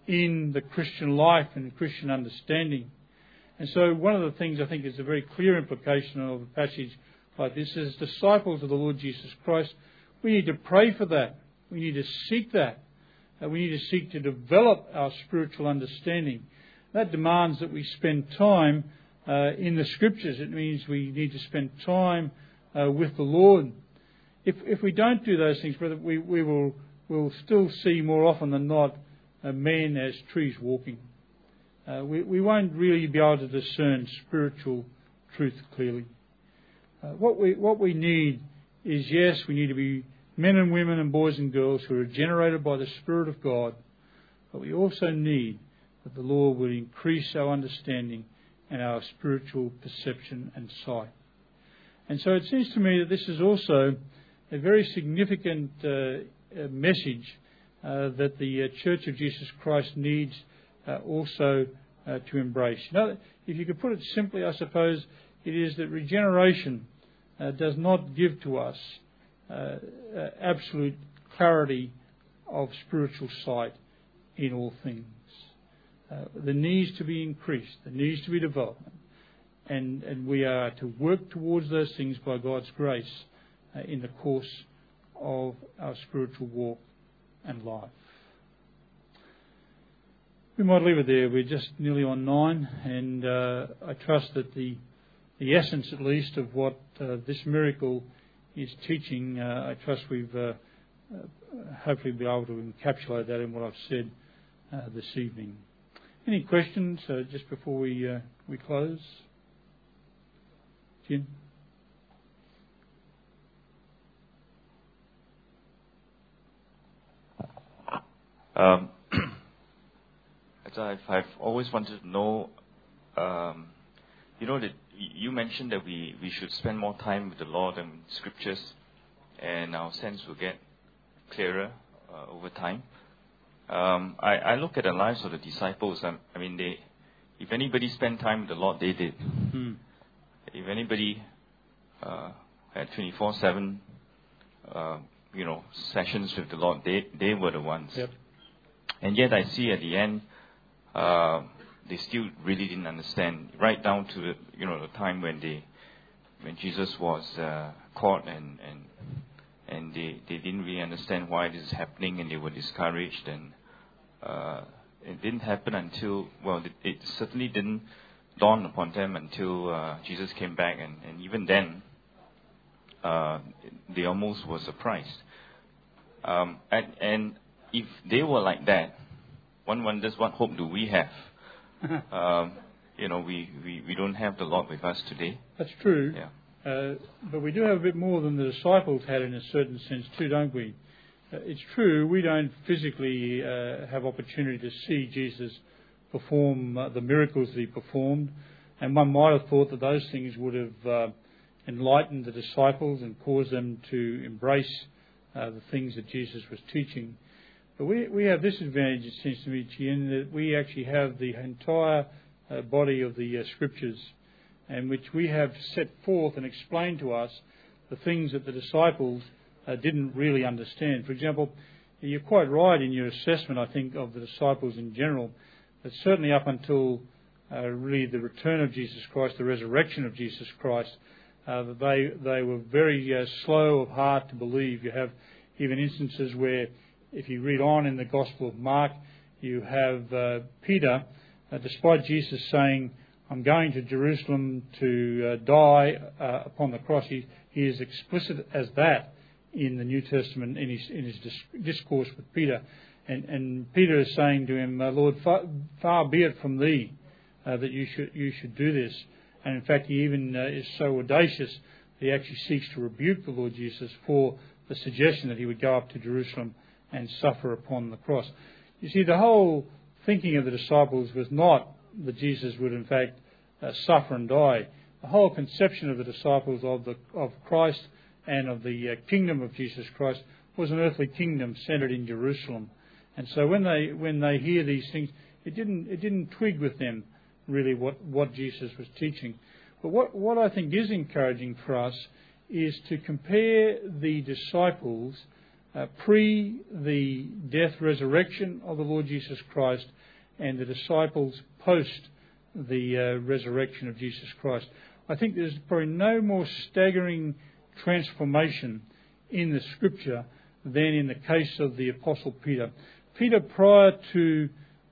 in the Christian life and Christian understanding. And so one of the things I think is a very clear implication of a passage like this is, disciples of the Lord Jesus Christ, we need to pray for that. We need to seek that. Uh, we need to seek to develop our spiritual understanding. That demands that we spend time uh, in the Scriptures. It means we need to spend time uh, with the Lord. If if we don't do those things, brother, we, we will will still see more often than not uh, men as trees walking. Uh, we, we won't really be able to discern spiritual truth clearly. Uh, what we what we need is, yes, we need to be men and women and boys and girls who are generated by the Spirit of God, but we also need that the Lord will increase our understanding and our spiritual perception and sight. And so it seems to me that this is also a very significant uh, message uh, that the uh, Church of Jesus Christ needs uh, also uh, to embrace. Now, if you could put it simply, I suppose, it is that regeneration uh, does not give to us uh, uh, absolute clarity of spiritual sight in all things. Uh, there needs to be increased, there needs to be development, and, and we are to work towards those things by God's grace uh, in the course of our spiritual walk and life. We might leave it there. We're just nearly on nine, and uh, I trust that the the essence, at least, of what uh, this miracle is teaching, uh, I trust we've uh, uh, hopefully be able to encapsulate that in what I've said uh, this evening. Any questions uh, just before we uh, we close? Jim? Um, I've, I've always wanted to know, um, you know, that you mentioned that we, we should spend more time with the Lord and Scriptures, and our sense will get clearer uh, over time. Um, I, I look at the lives of the disciples. I, I mean, they, if anybody spent time with the Lord, they did. Hmm. If anybody uh, had twenty-four seven, uh, you know, sessions with the Lord, they they were the ones. Yep. And yet, I see at the end, uh, they still really didn't understand. Right down to the, you know, the time when they, when Jesus was uh, caught and and and they they didn't really understand why this is happening, and they were discouraged. And uh, it didn't happen until, well, it, it certainly didn't dawn upon them until uh, Jesus came back, and, and even then, uh, they almost were surprised. Um, and, and if they were like that, one wonders what hope do we have? um, you know, we, we, we don't have the Lord with us today. That's true. Yeah. Uh, but we do have a bit more than the disciples had in a certain sense too, don't we? Uh, it's true, we don't physically uh, have opportunity to see Jesus perform uh, the miracles that He performed, and one might have thought that those things would have uh, enlightened the disciples and caused them to embrace uh, the things that Jesus was teaching. But we, we have this advantage, it seems to me, Chien, that we actually have the entire uh, body of the uh, Scriptures, and which we have set forth and explained to us the things that the disciples uh, didn't really understand. For example, you're quite right in your assessment, I think, of the disciples in general, that certainly up until uh, really the return of Jesus Christ, the resurrection of Jesus Christ, uh, they they were very uh, slow of heart to believe. You have even instances where, if you read on in the Gospel of Mark, you have uh, Peter, uh, despite Jesus saying, I'm going to Jerusalem to uh, die uh, upon the cross, he, he is explicit as that in the New Testament in his, in his discourse with Peter. And, and Peter is saying to him, Lord, far, far be it from thee uh, that you should you should do this. And in fact, he even uh, is so audacious that he actually seeks to rebuke the Lord Jesus for the suggestion that he would go up to Jerusalem and suffer upon the cross. You see, the whole thinking of the disciples was not that Jesus would in fact uh, suffer and die. The whole conception of the disciples of the of Christ and of the uh, kingdom of Jesus Christ was an earthly kingdom centred in Jerusalem. And so when they when they hear these things, it didn't it didn't twig with them really what, what Jesus was teaching. But what, what I think is encouraging for us is to compare the disciples uh, pre the death resurrection of the Lord Jesus Christ and the disciples post the uh, resurrection of Jesus Christ. I think there's probably no more staggering transformation in the Scripture than in the case of the Apostle Peter. Peter, prior to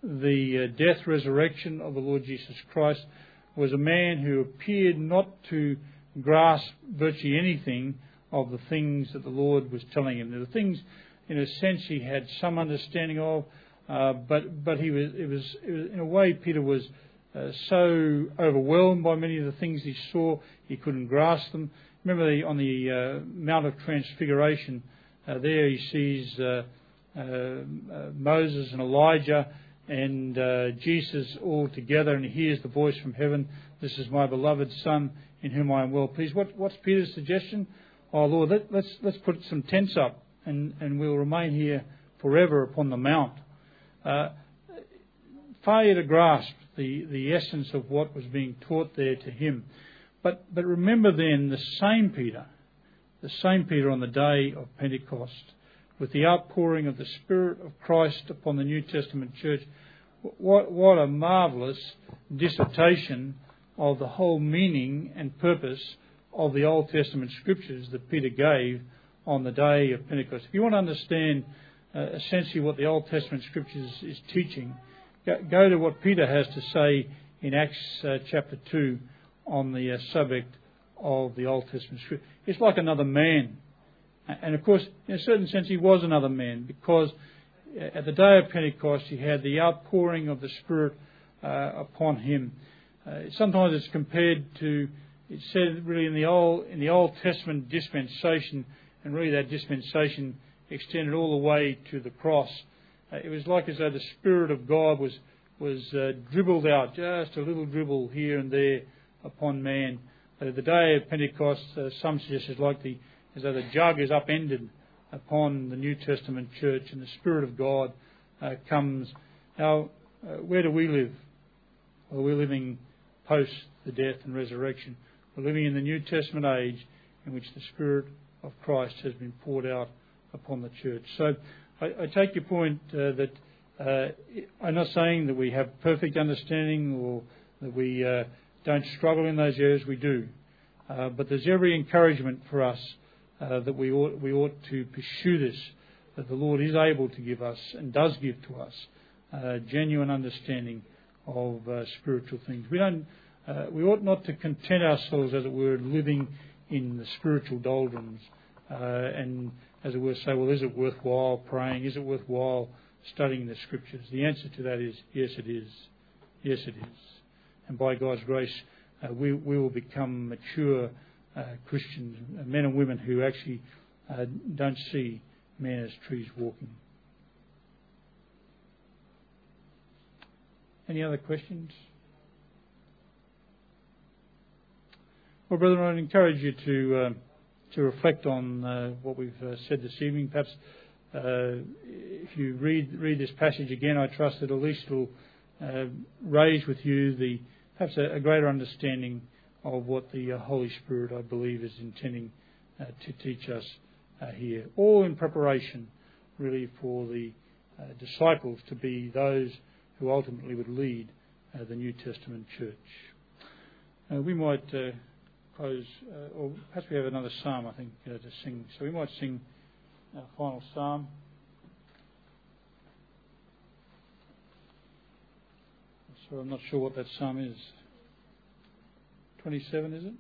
the uh, death resurrection of the Lord Jesus Christ, was a man who appeared not to grasp virtually anything of the things that the Lord was telling him. There were things, in a sense, he had some understanding of, uh, but but he was it was, it was in a way Peter was uh, so overwhelmed by many of the things he saw he couldn't grasp them. Remember the, on the uh, Mount of Transfiguration, uh, there he sees uh, uh, uh, Moses and Elijah and uh, Jesus all together, and he hears the voice from heaven, "This is my beloved Son, in whom I am well pleased." What, what's Peter's suggestion? Oh Lord, let, let's let's put some tents up, and, and we'll remain here forever upon the mount. Uh, failure to grasp the, the essence of what was being taught there to him. But but remember then the same Peter, the same Peter on the day of Pentecost, with the outpouring of the Spirit of Christ upon the New Testament church. What, what a marvellous dissertation of the whole meaning and purpose of the Old Testament Scriptures that Peter gave on the day of Pentecost. If you want to understand uh, essentially what the Old Testament Scriptures is teaching, go, go to what Peter has to say in Acts uh, chapter two on the uh, subject of the Old Testament Scripture. It's like another man. And of course, in a certain sense, he was another man, because at the day of Pentecost, he had the outpouring of the Spirit uh, upon him. Uh, sometimes it's compared to, it's said really in the Old in the Old Testament dispensation, and really that dispensation extended all the way to the cross. Uh, it was like as though the Spirit of God was was uh, dribbled out, just a little dribble here and there upon man. But at the day of Pentecost, uh, some suggest it's like the as though the jug is upended upon the New Testament church, and the Spirit of God uh, comes. Now, uh, where do we live? Well, we're living post the death and resurrection. We're living in the New Testament age in which the Spirit of Christ has been poured out upon the church. So I, I take your point uh, that uh, I'm not saying that we have perfect understanding or that we uh, don't struggle in those areas. We do. Uh, but there's every encouragement for us Uh, that we ought, we ought to pursue this, that the Lord is able to give us and does give to us uh, genuine understanding of uh, spiritual things. We don't, uh, we ought not to content ourselves, as it were, living in the spiritual doldrums uh, and, as it were, say, well, is it worthwhile praying? Is it worthwhile studying the Scriptures? The answer to that is yes, it is. Yes, it is. And by God's grace, uh, we, we will become mature Uh, Christians, men and women who actually uh, don't see men as trees walking. Any other questions? Well, brethren, I'd encourage you to uh, to reflect on uh, what we've uh, said this evening. Perhaps uh, if you read read this passage again, I trust that at least it will uh, raise with you the perhaps a, a greater understanding of what the uh, Holy Spirit, I believe, is intending uh, to teach us uh, here, all in preparation really for the uh, disciples to be those who ultimately would lead uh, the New Testament church. Uh, we might uh, close, uh, or perhaps we have another psalm, I think, uh, to sing. So we might sing our final psalm. So I'm not sure what that psalm is. twenty-seven, is it?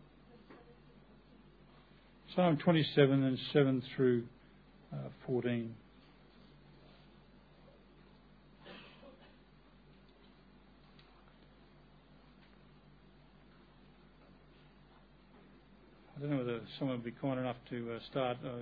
Psalm twenty-seven and seven through uh, fourteen. I don't know whether someone would be kind enough to uh, start. Uh,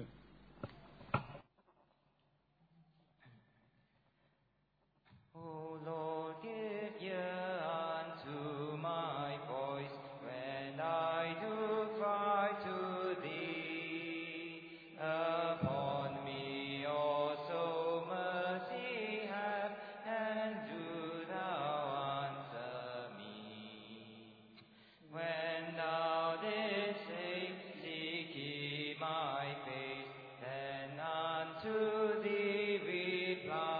O Lord, give ear unto my voice when I do cry to Thee. Upon me also mercy have, and do Thou answer me. When Thou didst say, seek ye my face, then unto Thee reply.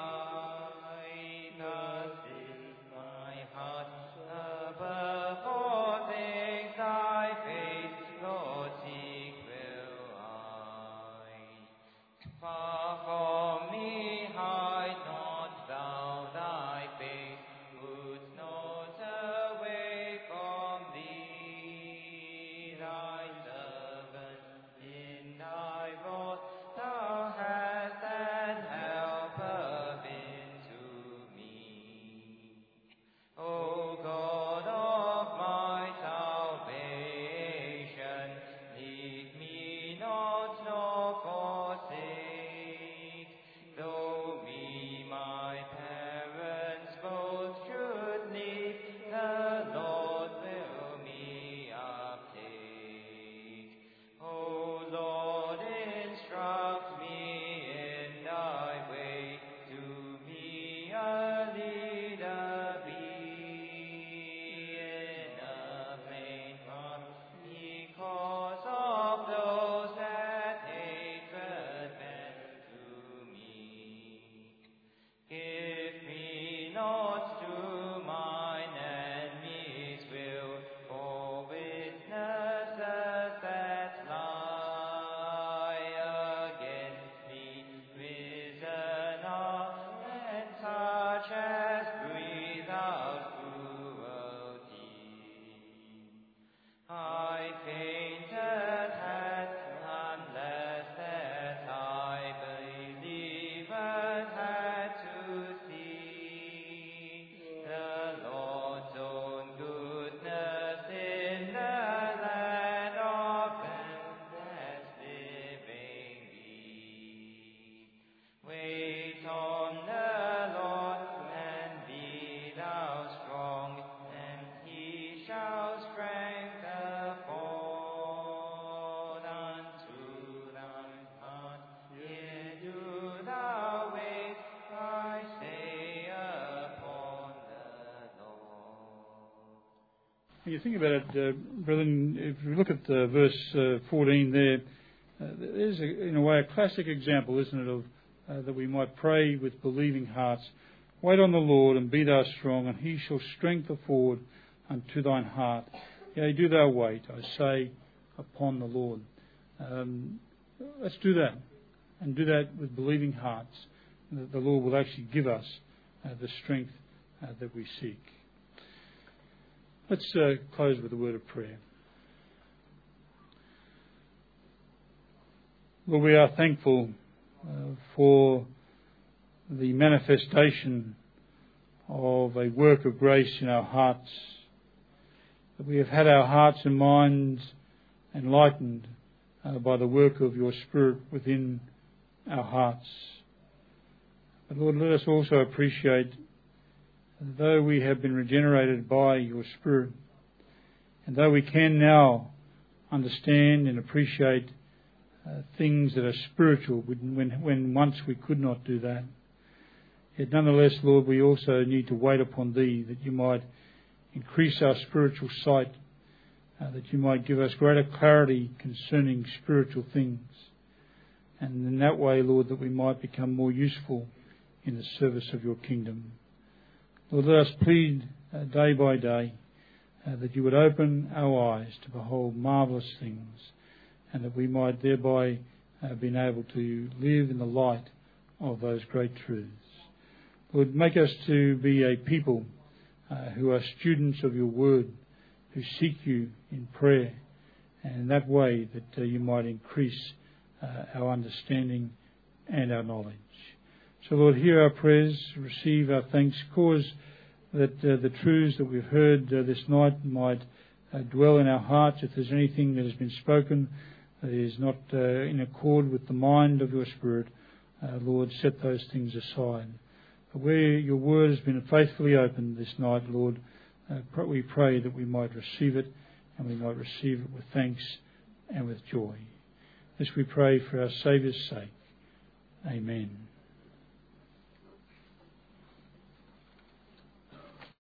Thus is my heart above all things Thy face, Lord, seek will I. Far from me hide not Thou Thy face, put not away from Thee. Thy servant in Thy wrath Thou hast an helper been to me. O God of my salvation, leave me not nor forsake. Though me my parents both should leave, the Lord will me uptake. O Lord, instruct me in Thy way, to me a leader be in a plain path, because of those that hatred bend to me. Give me not to mine enemies' will, for witnesses that lie against me, risen are, and such as breathe out cruelty. I fainted had unless that I believed had to see the Lord's own goodness in the land of them that living be. Wait on the Lord, and be thou strong, and He shall strengthen afford unto thine heart. Yea, do thou wait, I say, upon the Lord. When you think about it, uh, brethren, if you look at uh, verse uh, fourteen there, uh, there's, a, in a way, a classic example, isn't it, of uh, that we might pray with believing hearts. Wait on the Lord, and be thou strong, and He shall strength afford unto thine heart. Yea, do thou wait, I say, upon the Lord. Um, let's do that, and do that with believing hearts, that the Lord will actually give us uh, the strength uh, that we seek. Let's uh, close with a word of prayer. Lord, we are thankful uh, for the manifestation of a work of grace in our hearts, that we have had our hearts and minds enlightened uh, by the work of your Spirit within our hearts. But Lord, let us also appreciate, though we have been regenerated by your Spirit, and though we can now understand and appreciate uh, things that are spiritual when, when once we could not do that. Yet nonetheless, Lord, we also need to wait upon Thee, that You might increase our spiritual sight, uh, that You might give us greater clarity concerning spiritual things. And in that way, Lord, that we might become more useful in the service of Your kingdom. Lord, let us plead uh, day by day uh, that You would open our eyes to behold marvellous things, and that we might thereby uh, be able to live in the light of those great truths. Lord, make us to be a people uh, who are students of Your word, who seek You in prayer, and in that way that uh, You might increase uh, our understanding and our knowledge. So, Lord, hear our prayers, receive our thanks, cause that uh, the truths that we've heard uh, this night might uh, dwell in our hearts. If there's anything that has been spoken that is not uh, in accord with the mind of Your Spirit, uh, Lord, set those things aside. But where Your word has been faithfully opened this night, Lord, uh, we pray that we might receive it, and we might receive it with thanks and with joy. This we pray for our Saviour's sake. Amen.